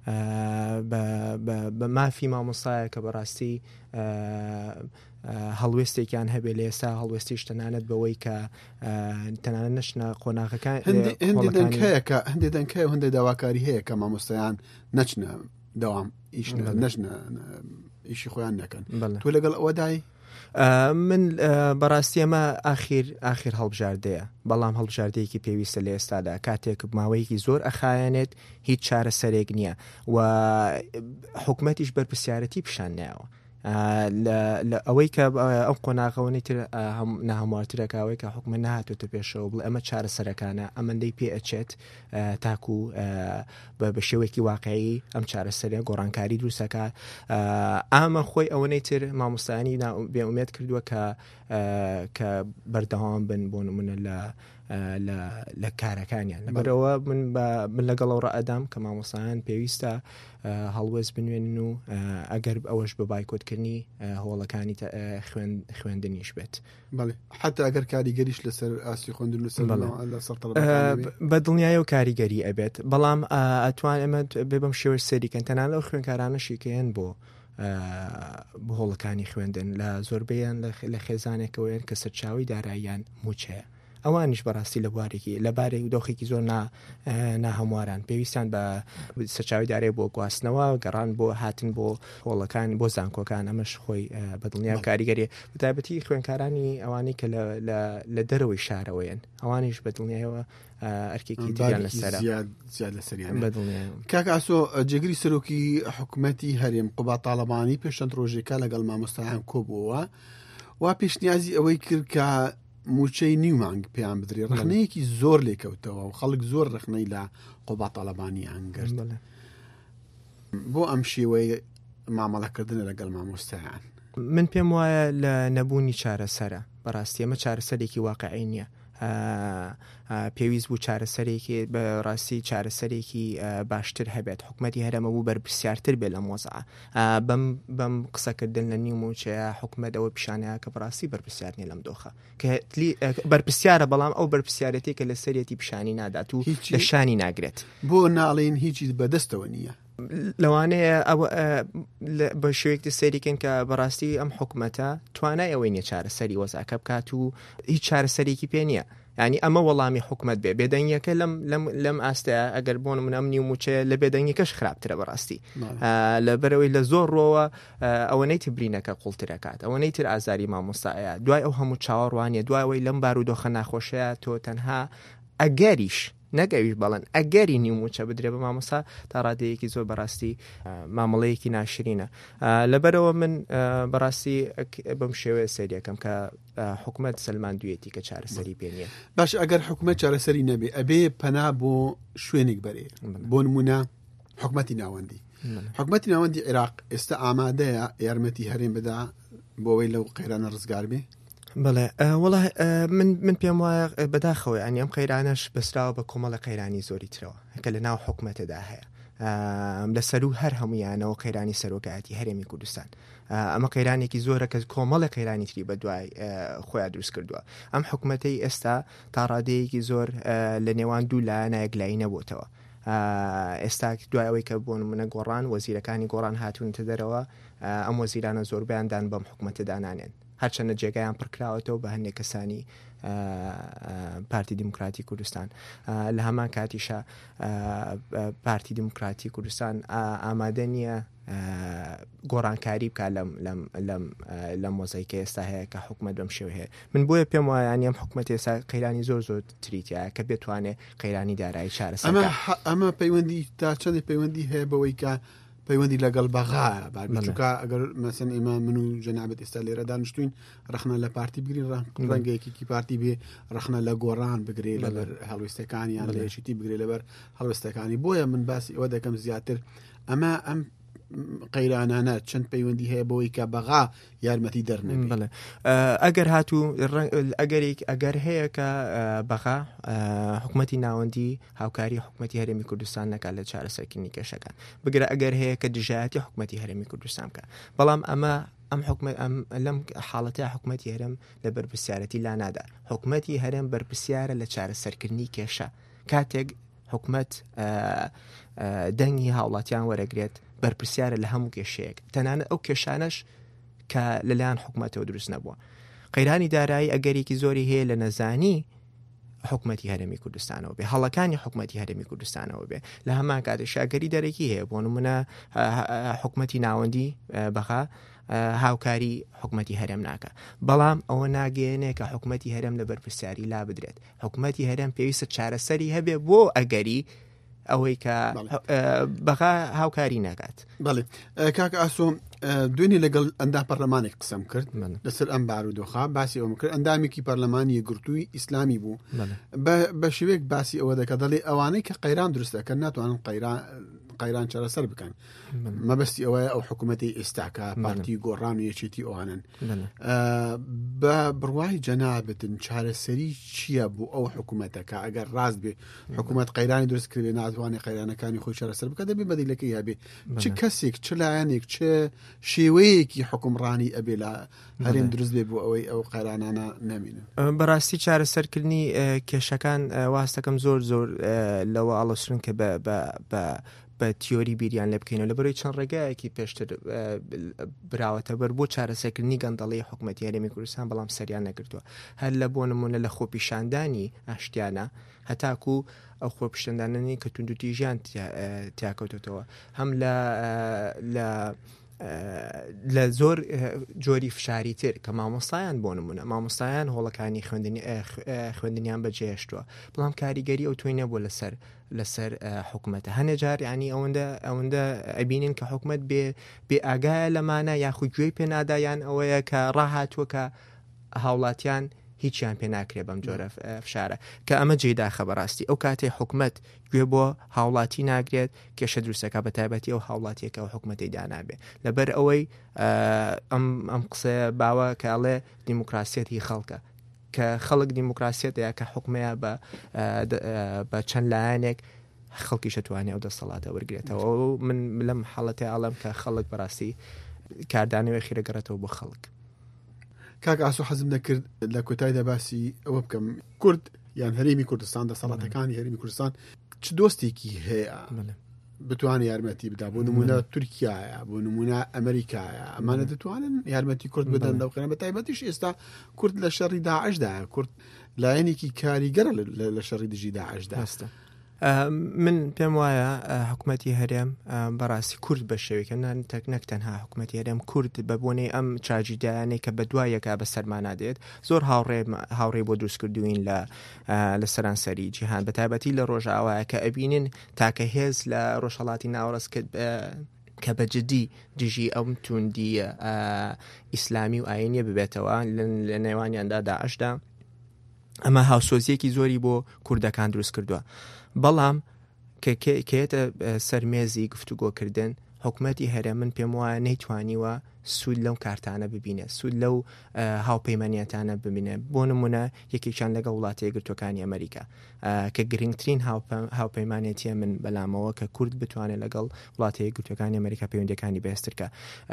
بە مافی مامۆستایە کە بەڕاستی هەڵوێستێکیان هەبێت لە ئێستا هەڵوێستیش تەنانەت بەوەی کە تەنانەت نەشنە قۆناغەکان هەندێک دەنگکە و هەندێک داواکاری هەیە کە مامۆستایان نەچنە دەوام نەچنە ئیشی خۆیان نەکەن تۆ لەگەڵ ئەوەدای من بەڕاستی ئەمە ئاخیر هەڵبژاردەیە بەڵام هەڵبژاردەیەکی پێویستە لە ئێستادا کاتێک ماوەیەکی زۆر ئەخایەنێت هیچ چارەسەرێک نییە و حکوومەتیش بەرپرسیارەتی پیشان نایەوە لە ئەوەی کە ئەم قۆناغەوەی تر ناهەموارترەکەوەی کە حکومە نهاتوتە پێشەوە بڵێ ئەمە چارەسەرەکانە ئەمەندەی پێ ئەچێت تاکو بە شێوەیەکی واقعی ئەم چارەسەرە گۆڕانکاری دروستەکە ئامە خۆی ئەوەی تر مامۆستایانی بێئومێد کردووە کە بەردەوام بن بۆ نمونە لە کارەکانیان لەبەرەوە من لەگەڵ ئەو ڕائەدام کە مامۆستایان پێویستە هەڵوێست بنوێنن و ئەگەر ئەوەش بە بایکۆتکردنی هۆڵەکانی خوێندنیش بێت حتا ئەگەر کاریگەریش لەسەر ئاستی خوێندن بە دڵنیایە و کاریگەری ئەبێت بەڵام ئەتوان ئەمە بێ بەم شێوەش سەریکەن تەنانەت ئەو خوێنکارانەشی کەیان بۆ هۆڵەکانی خوێندن لە زۆربەیان لە خێزانێکەوەیان کە سەرچاوی داراییان موچەیە ئەوانیش بەڕاستی لە بوارێکی لەبارەی دۆخێکی زۆر ناهەمواران پێویستیان بە سەرچاوی دارێ بۆ گواستنەوە گەڕان بۆ هاتن بۆ هۆڵەکان بۆ زانکۆکان ئەمەش خۆی بەدڵنیام کاریگەری بەتایبەتی خوێندکارانی ئەوانەی کە لە دەرەوەی شارەوەیان ئەوانیش بەدڵنیایەوە ئەرکێکی دیان لەسەر زیاد لەسەریان کاک ئاسۆ جێگری سەرۆکی حکوومەتی هەرێم قوبا تاالبانی پێش چەند ڕۆژێکە لەگەڵ مامۆستایان کۆبووەوە وا پێشنیازی ئەوەی کرد کە موچەی نیو مانگ پێیان بدرێ ڕخنەیەکی زۆر لێکەوتەوە و خەڵک زۆر ڕخنەی لە قوبا تاالبانی هەنگرد بۆ ئەم شێوەی مامەڵەکردنە لەگەڵ مامۆستایان من پێم وایە لە نەبوونی چارەسەرە بەڕاستی ئەمە چارەسەرێکی واقعی نییە پێویست بوو چارەسەرێکی بەڕاستی چارەسەرێکی باشتر هەبێت حکوومەتی هەرێمە بوو بەرپرسیارتر بێت لە مۆزع بەم قسەکردن لە نیو موچەیە حکوومەت ئەوە پیشانەیە کە بەڕاستی بەرپرسیارنی لەم دۆخە کە بەرپرسیارە بەڵام ئەو بەرپرسیارەتی کە لە سەرێتی پیشانی نادات و لە شانی ناگرێت بۆ ناڵێن هیچی بەدەستەوە نییە لەوانەیە بە شوەیەکتی سەریکەن کە بەڕاستی ئەم حکوومەتە توانای ئەوەی نیە چارەسەری وەزعەکە بکات و هیچ چارەسەرێکی پێ نییە ینی ئەمە وەڵامی حکوومەت بێ بێدەنگیەکە لەم ئاستەیە ئەگەر بۆن من ئەم نیو موچەیە لە بێدەنگیەکەش خراپترە بەڕاستی لە بەرەوەی لە زۆر ڕۆوە ئەوەنەی تبرینەکە قوڵترەکات ئەوەنەی تر ئازاری مامۆستایە دوای ئەو هەموو چاوەڕوانیە دوایەوەی لەم بارودۆخە ناخۆشەیە تۆ تەنها ئەگەریش نەگەویش بەڵێن ئەگەری نیوموچە بدرێ بە مامۆستا تا ڕادەیەکی زۆر بەڕاستی مامەڵەیەکی ناشرینە لەبەرەوە من بەڕاستی بەم شێوەیە سەریەکەم کە حکوومەت سەلماندوویەتی کە چارەسەری پێنیە باش ئەگەر حکوومەت چارەسەری نەبێ ئەبێ پەنا بۆ شوێنێک بەرێ بۆ نمونە حکوومەتی ناوەندی حکوومەتی ناوەندی عێراق ئێستا ئامادەیە یارمەتی هەرێم بدا بۆەوەی لەو قەیرانە ڕزگار بێ بەڵێ وڵا من پێم وایە بەداخەوەی ئەنی ئەم قەیرانەش بەسراوە بە کۆمەڵە قەیرانی زۆری ترەوە کە لە ناو حکوومەتەدا هەیە لەسەر و هەر هەمویانەوە قەیرانی سەرۆکایەتی هەرێمی کوردستان ئەمە قەیرانێکی زۆرە کە کۆمەڵە قەیرانی تری بە دوای خۆیان دروست کردووە ئەم حکوومەتەی ئێستا تا ڕادەیەکی زۆر لە نێوان دوو لایەنە یەکلایی نەبووتەوە ئێستا دوای ئەوەی کە بۆ نمونە گۆڕان وەزیرەکانی گۆڕان هاتوونتە دەرەوە ئەم وەزیرانە زۆربیاندان بەم حکوومەتەدا نانێن هەرچەندە جێگایان پڕکراوەتەوە بە هەندێک کەسانی پارتی دیموکراتی کوردستان لە هەمان کاتیشە پارتی دیموکراتی کوردستان ئامادە نییە گۆڕانکاری بکە لەم مۆزەیکە ئێستا هەیە کە حکوومەت بەم شێوە هەیە من بۆیە پێم وایە ینی ئەم حکوومەت ئێستا قەیرانی زۆر زۆر تریتیایە کە بێتوانێت قەیرانی دارایی چارەسەر ئەمە پەیوەندی تا چەندی پەیوەندی هەیە بەوەی کە پەیوەندی لەگەڵ بەغایە بارچووکە ئەگەر مەسەن ئێمە من و جەنابەت ئێستا لێرە دانیشتوین ڕخنە لە پارتی بگرین ڕەنگەیەکی پارتی بێ ڕخنە لە گۆڕان بگرێ لەبەر هەڵویستەکانیان لە یەکیتی بگرێ لەبەر هەڵویستەکانی بۆیە من باسی ئەوە دەکەم زیاتر ئەمە ئەم قەیرانانە چەند پەیوەندی هەیە بەوەی کە بەغا یارمەتی دەرنێ ئەگەر هاتوو ئەگەر هەیە کە بەغا حکوومەتی ناوەندی هاوکاری حکوومەتی هەرێمی کوردستان نەکات لە چارەسەرکردنی کێشەکان بگرە ئەگەر هەیە کە دژایەتی حکوومەتی هەرێمی کوردستان بکە بەڵام ئەم حکومەت لەم حاڵەتە حکوومەتی هەرێم لە بەرپرسیارەتی لا نادا حکوومەتی هەرێم بەرپرسیارە لە چارەسەرکردنی کێشە کاتێک حکوومەت دەنگی هاوڵاتیان وەرەگرێت بەرپرسیارە لە هەموو کێشەیەک تەنانەت ئەو کێشانەش کە لەلایەن حکوومەتەوە دروست نەبووە قەیرانی دارایی ئەگەرێکی زۆری هەیە لە نەزانی حکوومەتی هەرێمی کوردستانەوە بێ هەڵەکانی حکوومەتی هەرێمی کوردستانەوە بێ لە هەمان کاتێک ئەگەری دەرەکی هەیە بۆ نمونە حکوومەتی ناوەندی بەغا هاوکاری حکوومەتی هەرێم ناکە بەڵام ئەوە ناگەێنێ کە حکوومەتی هەرێم لە بەرپرسیاری لا بدرێت حکوومەتی هەرێم پێویستە چارەسەری هەبێ بۆ ئەگەری ئەوەی کە بەغا هاوکاری ناکات بەڵێ کاک ئاسۆ دوێنێ لەگەڵ ئەندا پەرلەمانێک قسەم کرد لەسەر ئەم بارودۆخە باسی ئەوم کرد ئەندامێکی پەرلەمانی یەکگرتووی ئیسلامی بوو بە شێوەیەک باسی ئەوە دەکە دەڵێ ئەوانەی کە قەیران دروستەکەن ناتوانن قەیران چارەسەر بکەن مەبەستی ئەوەیە ئەو حکوومەتی ئێستاکە پارتی گۆڕان و یەکێتی ئەوانن بە بڕوای جەنابەتن چارەسەری چییە بوو ئەو حکوومەتەکە ئەگەر ڕاست بێ حکوومەت قەیرانی دروست کردێ ناتوانێت قەیرانەکانی خۆی چارەسەر بکە دەبێ بەدیلەکەی هەبێ چ کەسێک چ لایەنێک چ شێوەیەکی حکومڕانی ئەبێ لە هەرێم دروست بێ بۆ ئەوەی ئەو قەیرانانە نەمینن بەڕاستی چارەسەرکردنی کێشەکان واستەکەم زۆر زۆر لەوە ئاڵۆسرن کە بە بە تیۆری بیریان لێ بکەینەوە لە بەرەوەی چەند ڕێگایەکی پێشتر براوەتە بەر بۆ چارەسەرکردنی گەندەڵی حکوومەتی هەرێمی کوردستان بەڵام سەریان نەکردووە هەر لە بۆ نمونە لە خۆپیشاندانی ئاشتیانە هەتاکو ئەو خۆپیشاندانانی کە توندوتیژیان تیاکەوتێتەوە هەم لە زۆر جۆری فشاری تر کە مامۆستایان بۆ نمونە مامۆستایان هۆڵەکانی خوێندنیان بەجێهێشتووە بەڵام کاریگەری ئەو توێنە بۆ لەسەر حکوومەتە هەنێ جار ینی ئەوەندە ئەبینن کە حکوومەت بێ ئاگایە لەمانە یاخود گوێی پێنادایان ئەوەیە کە ڕاهاتووە کە هاوڵاتیان هیچیان پێ ناکرێ بەم جۆرە فشارە کە ئەمە جێداخە بەڕاستی ئەو کاتێ حکوومەت گوێ بۆ هاوڵاتی ناگرێت کێشە دروستەکە بە تایبەتی ئەو هاوڵاتیەکە و حکوومەتی دانابێ لەبەر ئەوەی ئەم قسە باوە کاڵێ دیموکراسیەتی خەڵکە کە خەڵک دیموکراسیەتەیە کە حکومەیە بە چەند لایەنێک خەڵکیش دەتوانێت ئەو دەسەڵاتە وەرگێتەوە من لەم حاڵەتێ ئاڵم کە خەڵک بەڕاستی کاردانەوەی خیرەگەڕێتەوە بۆ خەڵک کاک ئاسۆ حەزم دەکرد لە کۆتاییدا باسی ئەوە بکەم کورد یان هەرێمی کوردستان دەسەڵاتەکانی هەرێمی کوردستان چ دۆستێکی هەیە بتوانێت یارمەتی بدا بۆ نمونە تورکیایە بۆ نمونە ئەمریکایە ئەمانە دەتوانن یارمەتی کورد بدەن لەو قەنە بە تایبەتیش ئێستا کورد لە شەڕی داعشدایە کورد لایەنێکی کاریگەرە لە شەڕی دژی داعشدا هەستە من پێم وایە حکوومەتی هەرێم بەڕاستی کورد بە شێوێکە نەک تەنها حکوومەتی هەرێم کورد بە بۆنەی ئەم چاجیدایانەی کە بە دوایەکە بە سەرمانادێت زۆر هاوڕێ بۆ دروستکردوین لە سەرانسەری جیهان بە تایبەتی لە ڕۆژاوایە کە ئەبینن تاکە هێز لە ڕۆژهەڵاتی ناوەڕاست کە بەجددی دژی ئەم توندی ئیسلامی و ئاینیە ببێتەوە لە نێوانیاندا داعشدا ئەمە هاوسۆزیەکی زۆری بۆ کوردەکان دروست کردووە بەڵام کێتە سەرمێزی گفتوگۆکردن حکوومەتی هەرێم من پێم وایە نەیتوانیوە سوود لەو کارتانە ببینێ سوود لەو هاوپەیمانیەتانە ببینێ بۆ نمونە یەکێکیان لەگە وڵاتە یەکگرتوەکانی ئەمریکا کە گرنگترین هاوپەیمانێتیە من بەلامەوە کە کورد بتوانێت لەگەڵ وڵاتە یەکگرتوەکانی ئەمریکا پەیوەندیەکانی بەهێزترکە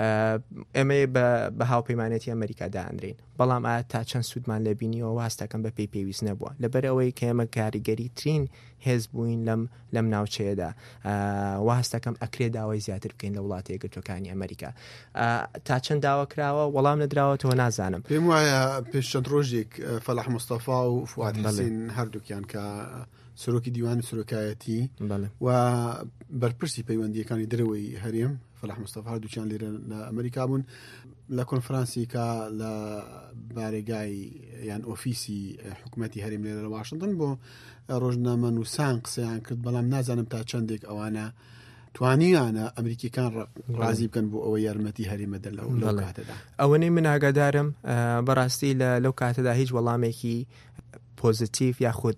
ئێمە بە هاوپەیمانێتی ئەمریکا دائەنرین بەڵام ئایا تا چەند سوودمان لێ بینیەوە واستەکەم بە پێی پێویست نەبووە لەبەر ئەوەی کە ئێمە کاریگەری ترین هێز بووین لەم ناوچەیەدا واستەکەم ئەکرێ داوای زیاتر بکەین لە وڵاتە یەکگرتوەکانی ئەمریکا تا چەند داوا کراوە وەڵام نەدراوەتەوە نازانم پێم وایە پێش چەند ڕۆژێک فەلاح مستەفا و فواد حسین هەردووکیان کە سەرۆکی دیوانی سەرۆکایەتی و بەرپرسی پەیوەندیەکانی درەوەی هەرێم فەلاح مستەفا هەردووکیان لێرە لە ئەمریکا بوون لە کۆنفرانسی کە لە بارێگای یان ئۆفیسی حکوومەتی هەرێم لێرە لە واشنگتن بۆ ڕۆژنامە نووسان قسەیان کرد بەڵام نازانم تا چەندێک ئەوانە توانیانە ئەمریکیەکان ڕازی بکەن بۆ ئەوە یارمەتی هەرێمەدە لەو کاتەدا ئەوەنەی من ئاگادارم بەڕاستی لەو کاتەدا هیچ وەڵامێکی پۆزیتیڤ یاخود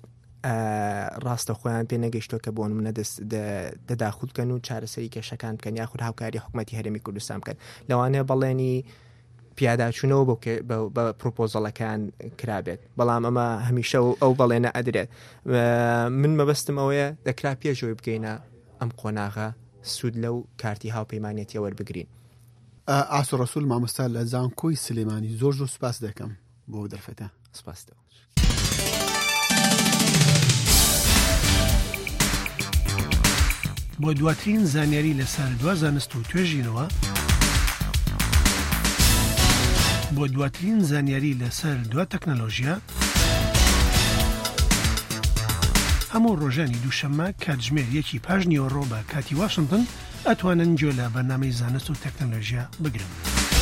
ڕاستە خۆیان پێ نەگەیشتووە کە بۆ منە دەداخود بکەن و چارەسەری کێشەکان بکەن یاخود هاوکاری حکوومەتی هەرێمی کوردستان بکەن لەوانەیە بەڵێنی پیاداچوونەوە بە پرۆپۆزەڵەکان کرابێت بەڵام ئەمە هەمیشە ئەو بەڵێنە ئەدرێت من مەبەستم ئەوەیە دەکرا پێشەوەی بگەینە ئەم قۆناغە سوود لەو کارتی هاوپەیمانێتی وەربگرین ئاسۆ ڕەسوول مامۆستا لە زانکۆی سلێمانی زۆر سوپاس دەکەم بۆ دەرفەتە سپاس بۆ دواترین زانیاری لەسەر دوا زانست و توێژینەوە بۆ دواترین زانیاری لەسەر دوا تەکنەلۆژیا هەموو ڕۆژانی دووشەممە کاتژمێر 1:05 بە کاتی واشنگتن ئەتوانن گوێ لە بەرنامەی زانست و تەکنەلۆژیا بگرن.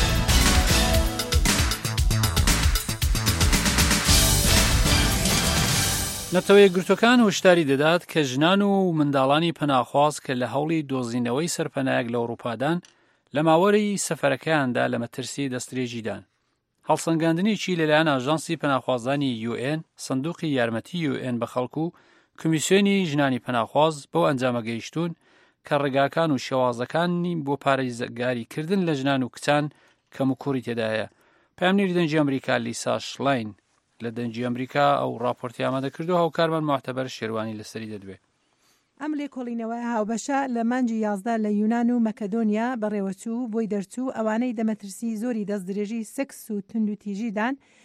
نەتەوەی گرتوەکان هۆشداری دەدات کە ژنان و منداڵانی پەناخواز کە لە هەوڵی دۆزینەوەی سەرپەنایەک لە ئەوروپادان لە ماوەری سەفەرەکەیاندا لە مەترسی دەستدرێژیدان. هەڵسەنگاندنێکی لەلایەن ئاژانسی پەناخوازانی UN سندوقی یارمەتی UN بە خەڵکو و کمیسیۆنی ژنانی پەناخواز بەو ئەنجامە گەیشتون کە ڕێگاکان و شێوازەکانی بۆ پارێزگاریکردن لە ژنان و کچان کەم و کوڕی تێدایە. پامنێری دەنجی ئەمریکا لیسا شلاین لە دەنجی ئەمریکا ئەو راپۆرتی ئامادە کردو هاوکارمان معتەبەر شێروانی لەسەری دەدوێت. ئەم لێکۆڵینەوەی هاوبەشە لە مانگی 11 لە یونان و مەکەدۆنیا بەڕێوەچوو بۆی دەرچوو ئەوانەی دەمەترسی زۆری دەستدرێژی سکس و تونند و تیژیدان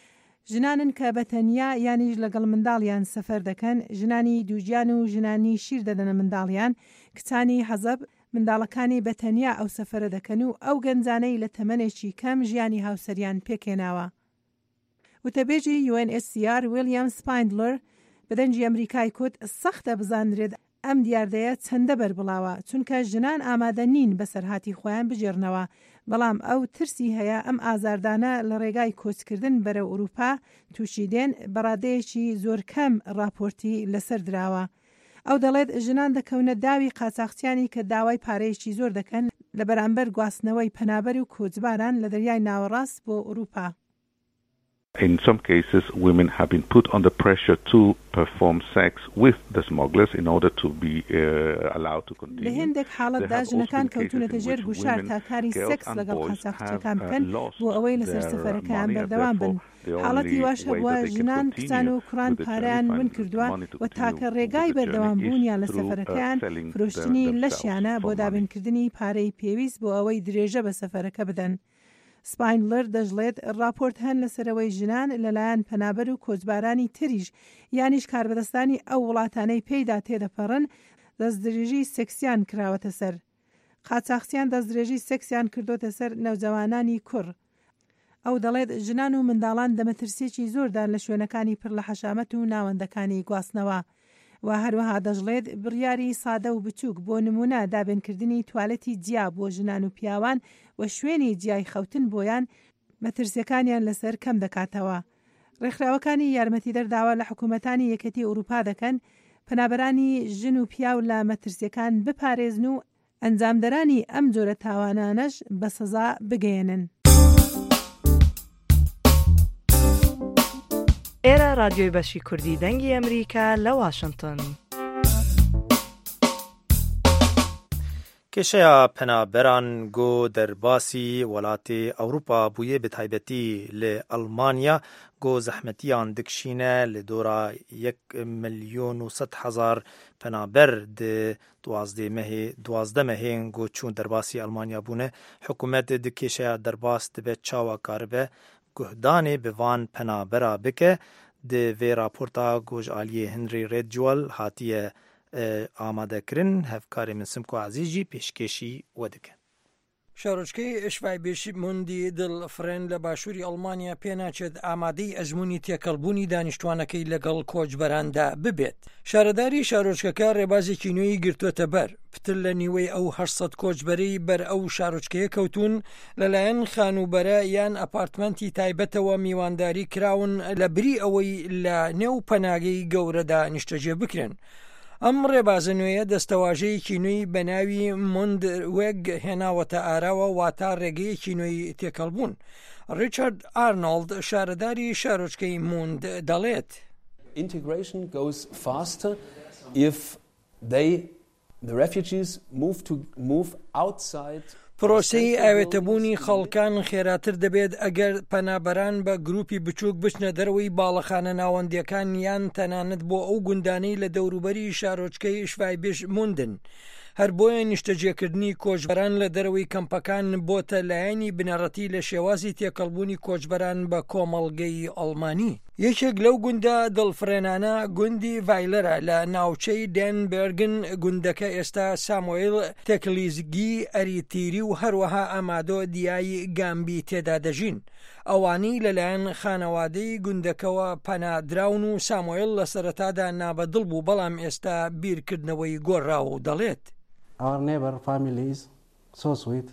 ژنانن کە بەتەنیا یانیش لەگەڵ منداڵیان سەفەر دەکەن، ژنانی دووجیان و ژنانی شیر دەدەنە منداڵیان، کچانی حەزەب منداڵەکانی بەتەنیا ئەو سەفەرە دەکەن و ئەو گەنجانەی لە تەمەنێکی کەم ژیانی هاوسەریان پێکێناوە. وتەبێژی UNHCR ویلیام سپایندلر بەدەنجی ئەمریکای کوت سەختە بزانرێت ئەم دیاردەیە چەندە بەربڵاوە، چونکە ژنان ئامادە نین بەسەرهاتی خۆیان بژێرنەوە، بەڵام ئەو ترسی هەیە ئەم ئازاردانە لە ڕێگای کۆچکردن بەرەو ئوروپا تووشی دێن بەڕادەیەکی زۆر کەم راپۆرتی لەسەر دراوە. ئەو دەڵێت ژنان دەکەونە داوی قاچاقچیانی کە داوای پارەیەکی زۆر دەکەن لە بەرامبەر گواستنەوەی پەنابەر و کۆچباران لە دەریای ناوەڕاست بۆ ئوروپا. In some cases, women have been put under pressure to perform sex with the smugglers in order to be allowed to continue. لە هێندێک حاڵەتدا ژنەکان کەوتونەتە ژێر گوشار تا کاری سێکس لەگەڵ قاچاقچیەکان بکەن بۆ ئەوەی لەسەر سەفەرەکەیان بەردەوام بن. حاڵەتی واش هەبووە ژنان کچان و کوڕان پارەیان ون کردووە و تاکە ڕێگای بەردەوام بوونیان لە سەفەرەکەیان فرۆشتنی لەشیانە بۆ دابینکردنی پارەی پێویست بۆ ئەوەی درێژە بە سەفەرەکە بدەن. سپایندلر دەژڵێت راپۆرت هەن لەسەرەوەی ژنان لەلایەن پەنابەر و کۆچبارانی تریش یانیش کاربەدەستانی ئەو وڵاتانەی پێیدا تێدەپەڕن دەستدرێژی سێکسیان کراوەتە سەر. قاچاقچیان دەستدرێژی سێکسیان کردوتە سەر نەوجەوانانی کوڕ. ئەو دەڵێت ژنان و منداڵان دەمەترسێکی زۆردان لە شوێنەکانی پڕ لە حەشامەت و ناوەندەکانی گواستنەوە. و هەروەها دەژڵێت بڕیاری سادە و بچووک بۆ نمونە دابینکردنی توالەتی جیا بۆ ژنان و پیاوان و شوێنی جیای خەوتن بۆیان مەترسیەکانیان لەسەر کەم دەکاتەوە. ڕێکخراوەکانی یارمەتی دەرداوە لە حکوومەتانی یەکەتی ئوروپا دەکەن پەنابەرانی ژن و پیاو لە مەترسیەکان بپارێزن و ئەنجامدەرانی ئەم جۆرە تاوانانەش بە سزا بگەێنن. ئێرە رادیۆی بەشی کوردی دەنگی ئەمریکا لە واشنگتن. کێشەیە پەنابەران گۆ دەرباسی وڵاتی ئەوروپا بوویە بە تایبەتی لە ئەڵمانیا گۆ زەحمەتیان دکشینە لە دۆرا 1,100,000 پەنابەر دوازدە مەهێن گۆ چوون دەرباسی ئەڵمانیا بوونە حکوومەت دکێشەیە دەرباس دەبێت چاوەکاربە گوهدانێ بڤان پەنابەرا بکە دوێ راپۆرتا گۆژئالیە هنری ڕێدجوەل هاتیە ئامادەکردن هەفکاری من سمکۆ عزیزی پێشکێشی وەدەکەن. شارۆچکەی ئشفای بێشی موندی دڵ فرێن لە باشووری ئەڵمانیا پێناچێت ئامادەی ئەزمموی تێکەڵبوونی دانیشتوانەکەی لەگەڵ کۆچبەراندا ببێت. شارەداری شارۆچکەکە ڕێبازێکی نوێی گرتوۆتە بەر پتر لە نیوەی ئەو 800 کۆچبەرەی بەر ئەو شارۆچکەیە کەوتون لەلایەن خانوبەرە یان ئەپارتمەنتی تایبەتەوە میوانداری کراون لە بری ئەوەی لە نێو پەناگەی گەورەدا نیشتەجێ بکرێن. ئەم ڕێبازە نوێیە دەستەواژەیەکی نوێی بە ناوی موند وێگ هێناوەتە ئاراوە واتە ڕێگەیەکی نوێی تێکەڵبوون. ریچارد ئارنۆڵد شارەداری شارۆچکەی موند دەڵێت Integration goes faster if the refugees move outside. پرۆسەی ئاوێتەبوونی خەڵکان خێراتر دەبێت ئەگەر پەنابەران بە گروپی بچووک بچنە دەرەوەی باڵەخانە ناوەندیەکان یان تەنانەت بۆ ئەو گوندانەی لە دەوروبەری شارۆچکەی شفای بێژ موندن. هەر بۆیە نیشتەجێکردنی کۆچبەران لە دەرەوەی کەمپەکان بۆتە لایەنی بنەڕەتی لە شێوازی تێکەڵبوونی کۆچبەران بە کۆمەڵگەی ئەڵمانی. یەکێک لەو گوندە دڵفرێنانە گوندی ڤایلەرە لە ناوچەی دێنبێرگن. گوندەکە ئێستا سامۆیل تەکلیزگی ئەریتیری و هەروەها ئامادۆ دیایی گامبی تێدا دەژین. ئەوانی لەلایەن خانەوادەی گوندەکەوە پەنادراون و سامۆیل لە سەرەتادا نابەدڵ بوو بەڵام ئێستا بیرکردنەوەی گۆڕاوە و دەڵێت Our neighbor family is so sweet.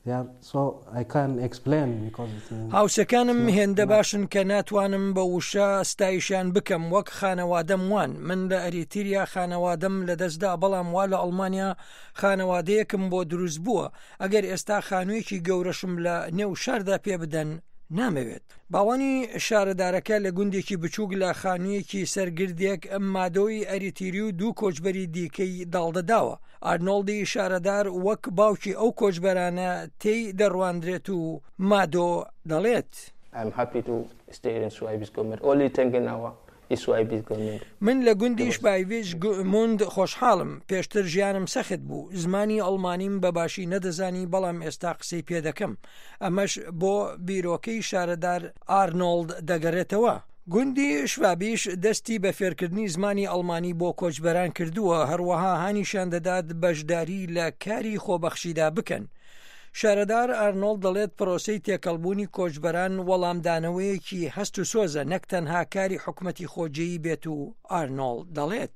هاوسەکانم هێندە باشن کە ناتوانم بە وشە ستایشان بکەم وەک خانەوادەم وان. من لە ئەریتریا خانەوادەم لە دەستدا بەڵام وا لە ئەڵمانیا خانەوادەیەکم بۆ دروست بووە. ئەگەر ئێستا خانوویەکی گەورەشم لە نێو شاردا پێ بدەن نامەوێت. باوانی شارەدارەکە لە گوندێکی بچووک لە خانوویەکی سەرگردێک مادۆی ئەریتیری و دوو کۆچبەری دیکەی داڵدەداوە. ئارنۆڵدی شارەدار وەک باوکی ئەو کۆچبەرانە تێی دەڕواندرێت و مادۆ دەڵێت من لە گوندی شبایڤیش گوتموند خۆشحاڵم، پێشتر ژیانم سەخت بوو، زمانی ئەڵمانیم بەباشی نەدەزانی، بەڵام ئێستا قسەی پێ دەکەم. ئەمەش بۆ بیرۆکەی شارەدار ئارنۆڵد دەگەڕێتەوە. گوندی شوابیش دەستی بە فێرکردنی زمانی ئەڵمانی بۆ کۆچبەران کردووە، هەروەها هانیشان دەدات بەشداری لە کاری خۆبەخشیدا بکەن. شارەدار ئارنۆڵد دەڵێت پرۆسەی تێکەڵبوونی کۆچبەران وەڵامدانەوەیەکی هەست و سۆزە، نەک تەنها کاری حکومەتی خۆجێیی بێت و ئارنۆڵد دەڵێت.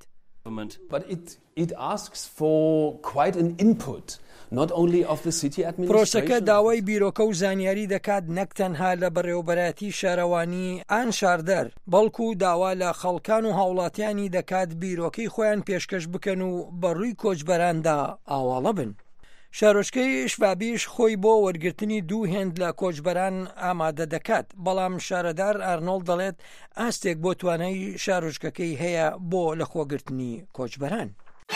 پرۆسەکە داوای بیرۆکە و زانیاری دەکات، نەک تەنها لە بەڕێوەبەراتی شارەوانی ئان شاردەر، بەڵکو داوا لە خەڵکان و هاوڵاتیانی دەکات بیرۆکەی خۆیان پێشکەش بکەن و بەڕووی کۆچبەراندا ئاواڵە بن. شارۆچکەی شوابیش خۆی بۆ وەرگرتنی دوو هێند لە کۆچبەران ئامادە دەکات، بەڵام شارەدار ئارنۆڵد دەڵێت ئاستێک بۆ توانای شارۆچکەکەی هەیە بۆ لەخۆگرتنی کۆچبەران.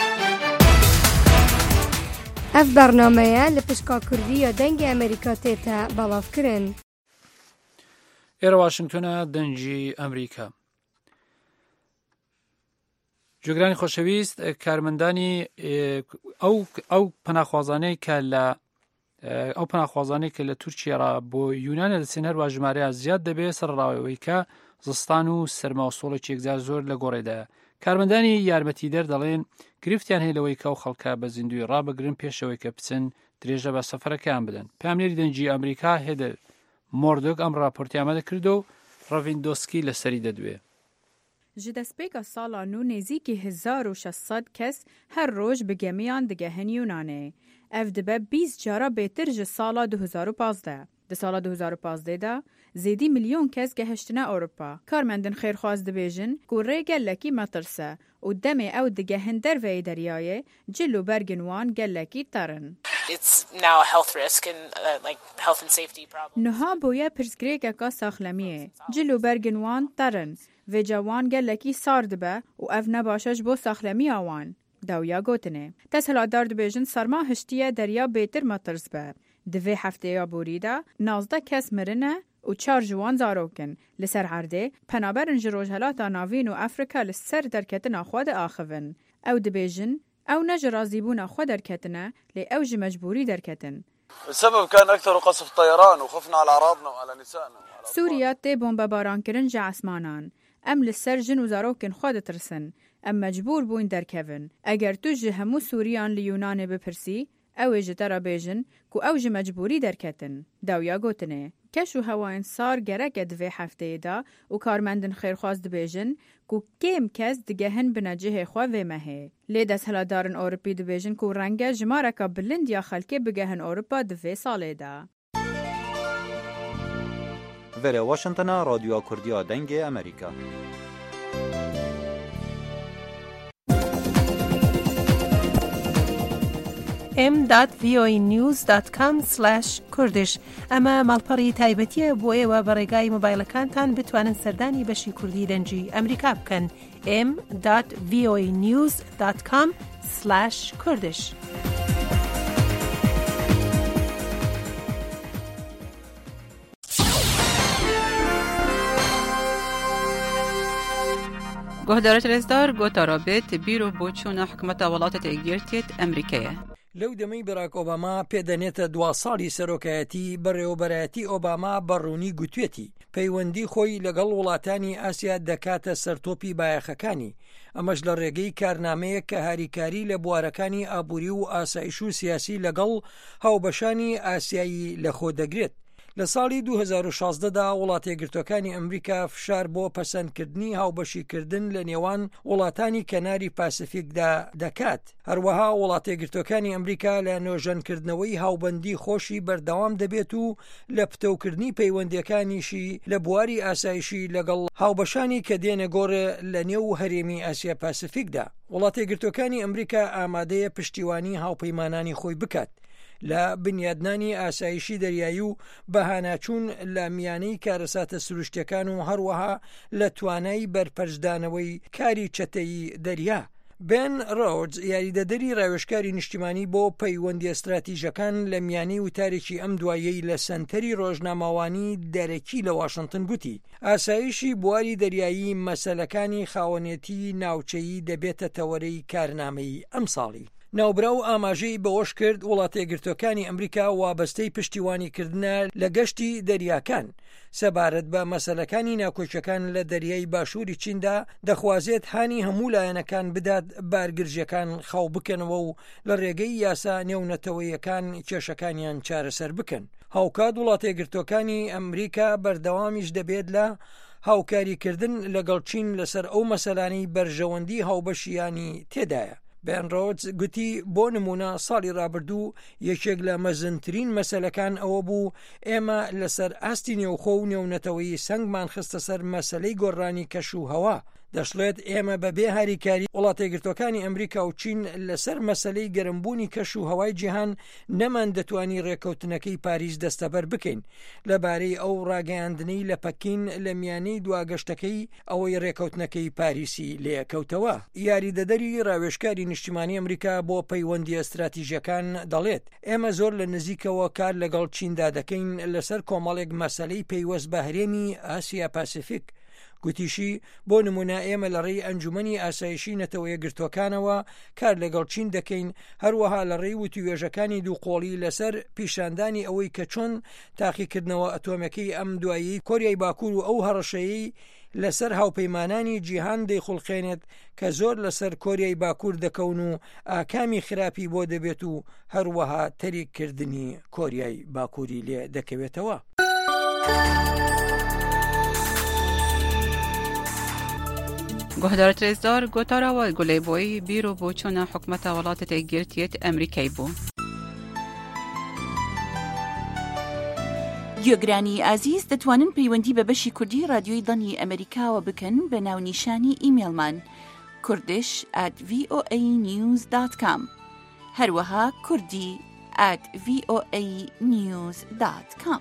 ئەف بەرنامەیە لە پشکا کوردیە دەنگی ئەمریکا تێتە بەڵاوکردن. ئێرە واشنگتۆنە دەنگی ئەمریکا. جوگرانی خۆشەویست، کارمەندانی ئەو پەناخوازانەی کە لە تورکیاڕا بۆ یونانە دەچێن هەروە ژمارەیە زیاد دەبێت سەرڕاوەوەی کە زستان و سەرماوسۆڵێکی یەکجار زۆر لە گۆڕێدایە. کارمەندانی یارمەتیدەر دەڵێن گرفتیان هەیە لەوەی کە ئەو خەڵکە بە زیندوی ڕابگرن پێشەوەی کە بچن درێژە بە سەفەرەکەیان بدەن. پامنێری دەنگی ئەمریکا هێدر مۆردۆک ئەم راپۆرتی ئامادە کردو و ڕەڤیندۆسکی لەسەری دەدوێ. ji destpêka sala nû nêzîkî 1600 kes her roj bi gemiyan digehen Yunanê. Ev dibe 20 cara bêtir ji sala 2015. Di sala 2015 de zêdî milyon kes geheştine Ewropa. Karmendin xêrxwaz dibêjin ku rê gelekî metirse û demê ew digehin derveyê deryayê, cil û bergin wan gelekî terin. Niha bûye pirsgirêkeka saxlemiyê, cil û bergin wan terin. Vêca wan gelekî sar dibe û ev ne baş e ji bo saxlemiya wan. Dawya gotinê. Deshilatdar dibêjin serma hiştiye derya bêtir metirs be. Di vê hefteya borî de 19 kes mirine û 4 ji wan zarokin. Li ser erdê, penaberin ji rojhelata navîn û Afrika li ser derketina xwe de axivin. Ew dibêjin, ew ne ji razîbûna xwe derketine, lê ew ji mecbûrî derketin. السبب كان أكثر قصف الطيران وخفنا على أعراضنا وعلى نسائنا. سوريا tê bombebarankirin ji esmanan. Em li ser jin û zarokên xwe ditirsin. Em mecbûr bûn derkevin. Eger tu ji hemû Sûriyan li Yunanê bipirsî, ew ê ji te re bêjin ku ew ji mecbûrî derketin. Dawya gotinê. Keş û hewayên sar gerek e divê hefteyê de û karmendin xêrxwaz dibêjin ku kêm kes digehin bine cihê xwe vê mehê. Lê desthilatdarên Ewropî dibêjin ku renge ji mareka bilind ya xelkê bigehin Ewropa di vê salê de. Verê Washingtona Radyoya Kurdiya Dengê Amerîka. m.voanews.com/kurdish ئەمە ماڵپەڕی تایبەتیە بۆ ئێوە بە ڕێگای مۆبایلەکانتان بتوانن سەردانی بەشی کوردی دەنگی ئەمریکا بکەن. m.voanews.com/kurdish. گۆهدارە رێزدار گۆتارە بێت بیرۆ بۆ چوونە حکومەتە وڵاتە یەکگرتوێت ئەمریکایە. لەو دەمەی براک ئۆباما پێدەنێتە 2 ساڵی سەرۆکایەتی بەڕێوەبەرایەتی ئۆباما بەڕوونی گوتوێتی پەیوەندی خۆی لەگەڵ وڵاتانی ئاسیا دەکاتە سەرتۆپی بایەخەکانی. ئەمەش لە ڕێگەی کارنامەیە کە هاریکاری لە بوارەکانی ئابووری و ئاسایش و سیاسی لەگەڵ هاوبەشانی ئاسیایی لەخۆ دەگرێت. لە ساڵی 2016دا وڵاتە یەکگرتووەکانی ئەمریکا فشار بۆ پەسەندکردنی هاوبەشیکردن لە نێوان وڵاتانی کەناری پاسیفیکدا دەکات. هەروەها وڵاتە یەکگرتووەکانی ئەمریکا لە نۆژەنکردنەوەی هاوبەندی خۆشی بەردەوام دەبێت و لە پتەوکردنی پەیوەندیەکانیشی لە بواری ئاسایشی لەگەڵ هاوبەشانی کە دێنە گۆڕێ لە نێو هەرێمی ئاسیا پاسیفیکدا. وڵاتە یەکگرتووەکانی ئەمریکا ئامادەیە پشتیوانی هاوپەیمانانی خۆی بکات لە بنیادنانی ئاسایشی دەریایی و بەهاناچوون لە میانەی کارەساتە سروشتیەکان و هەروەها لە توانای بەرپەرشدانەوەی کاری چەتەی دەریا. بن ڕۆجز یاریدەدەری ڕاوێژکاری نیشتیمانی بۆ پەیوەندی ئەستراتیژەکان لە میانەی وتارێکی ئەم دوایەی لە سەنتەری ڕۆژنامەوانی دەرەکی لە واشنگتن گوتی ئاسایشی بواری دەریایی مەسەلەکانی خاوەنێتی ناوچەیی دەبێتە تەوەرەی کارنامەی ئەم ساڵی. ناوبراو ئاماژەی بەوەش کرد وڵاتە یەکگرتوەکانی ئەمریکا وابەستەی پشتیوانیکردنە لە گەشتی دەریاکان سەبارەت بە مەسەلەکانی ناوکۆچەکان لە دەریای باشووری چیندا دەخوازێت هانی هەموو لایەنەکان بدات بارگرژیەکان خاو بکەنەوە و لە ڕێگەی یاسا نێونەتەوەیەکان کێشەکانیان چارەسەر بکەن. هاوکات وڵاتە یەکگرتوەکانی ئەمریکا بەردەوامیش دەبێت لە هاوکاریکردن لەگەڵ چین لەسەر ئەو مەسەلانەی بەرژەوەندی هاوبەشیانی تێدایە. بن ڕۆجز گوتی بۆ نمونە ساڵی ڕابردوو یەکێک لە مەزنترین مەسەلەکان ئەوە بوو ئێمە لەسەر ئاستی نێوخۆ و نێونەتەوەی سنگمان خستە سەر مەسەلەی گۆڕانی کەش و هەوا. دەشڵێت ئێمە بەبێ هاریکاری وڵاتە یەکگرتوەکانی ئەمریکا و چین لەسەر مەسەلەی گەرمبوونی کەش و هەوای جیهان نەمان دەتوانی ڕێکەوتنەکەی پاریس دەستەبەر بکەین لەبارەی ئەو ڕاگەیاندنەی لە پەکین لە میانەی دواگەشتەکەی ئەوەی ڕێکەوتنەکەی پاریسی لێکەوتەوە. یاریدەدەری ڕاوێژکاری نیشتیمانی ئەمریکا بۆ پەیوەندی ئەستراتیژیەکان دەڵێت ئێمە زۆر لە نزیکەوە کار لەگەڵ چیندا دەکەین لەسەر کۆمەڵێک مەسەلەی پەیوەست بە هەرێمی ئاسیا پاسیفیک. گوتیشی بۆ نمونە ئێمە لە ڕێی ئەنجومەنی ئاسایشی نەتەوە یەکگرتوەکانەوە کار لەگەڵ چین دەکەین هەروەها لە ڕێی وتیوێژەکانی دووقۆڵی لەسەر پیشاندانی ئەوەی کە چۆن تاقیکردنەوە ئەتۆمەکەی ئەم دوایی کۆریای باکوور و ئەو هەڕەشەیەی لەسەر هاوپەیمانانی جیهان دەیخڵقێنێت کە زۆر لەسەر کۆریای باکوور دەکەون و ئاکامی خراپی بۆ دەبێت و هەروەها تەریککردنی کۆریای باکووری لێ دەکەوێتەوە. گۆهدار ترێزدار گۆتاراوە گولەیبۆی بیرۆ بۆ چۆنە حکومەتە وڵاتە تێگرتێت ئەمریکای بوو. گوێگرانی ئازیز دەتوانن پەیوەندی بە بەشی کوردی رادیۆی دڵی ئەمریکاوە بکەن بە ناونیشانی ئیمێلمان kurdish@voanews.com هەروەها kurdi@voanews.com.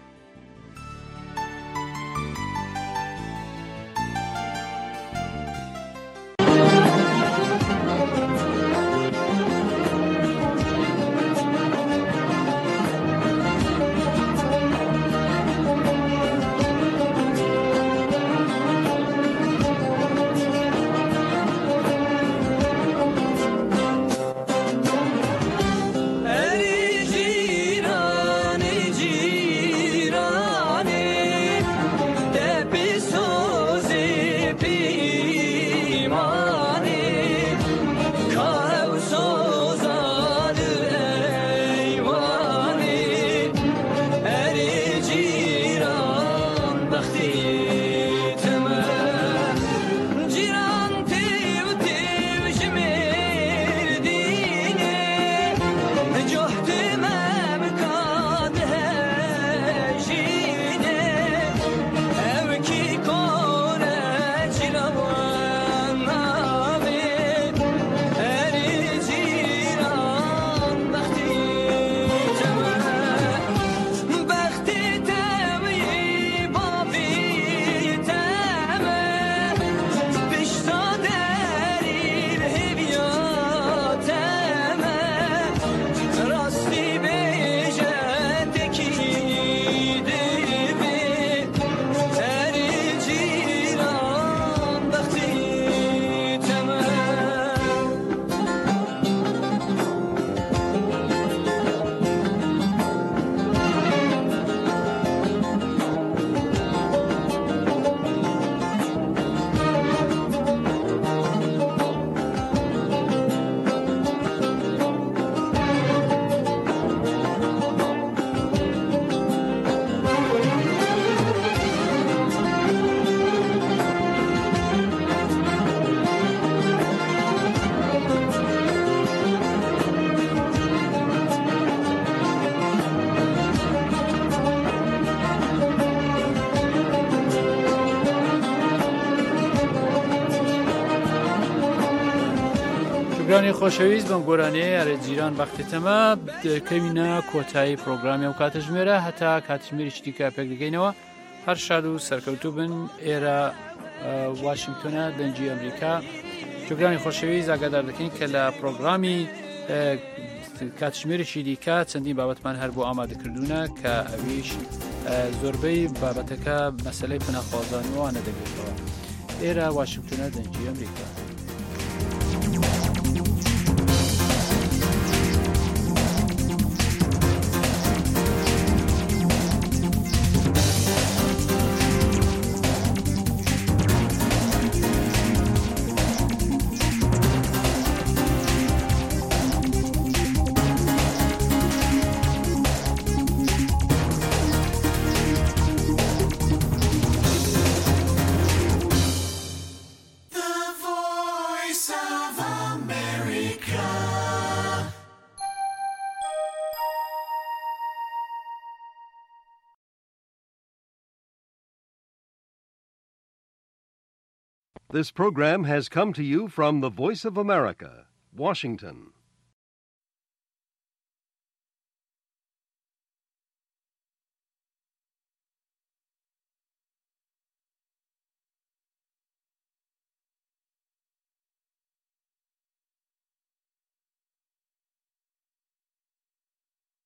گرانی خۆشەویست بەم گۆرانەیە ئەرێجیران بەختێتەمە دەکەوینە کۆتایی پرۆگرامی و کاتەژمێرە هەتا کاتژمێری دیکە پێک دەگەینەوە. هەر شاد و سەرکەوتوو بن. ئێرە واشنگتۆنە دەنجی ئەمریکا شکرانی خۆشەویست ئاگادار دەکەین کە لە پرۆگرامی کاتژمێرێکی دیکە چەندین بابەتمان هەر بۆ ئامادەکردوونە کە ئەویش زۆربەی بابەتەکە مەسەلەی پنەخوازانەوەوانە دەگرێتەوە. ئێرە واشنگتنە دەنگی ئەمریکا. This program has come to you from the Voice of America, Washington.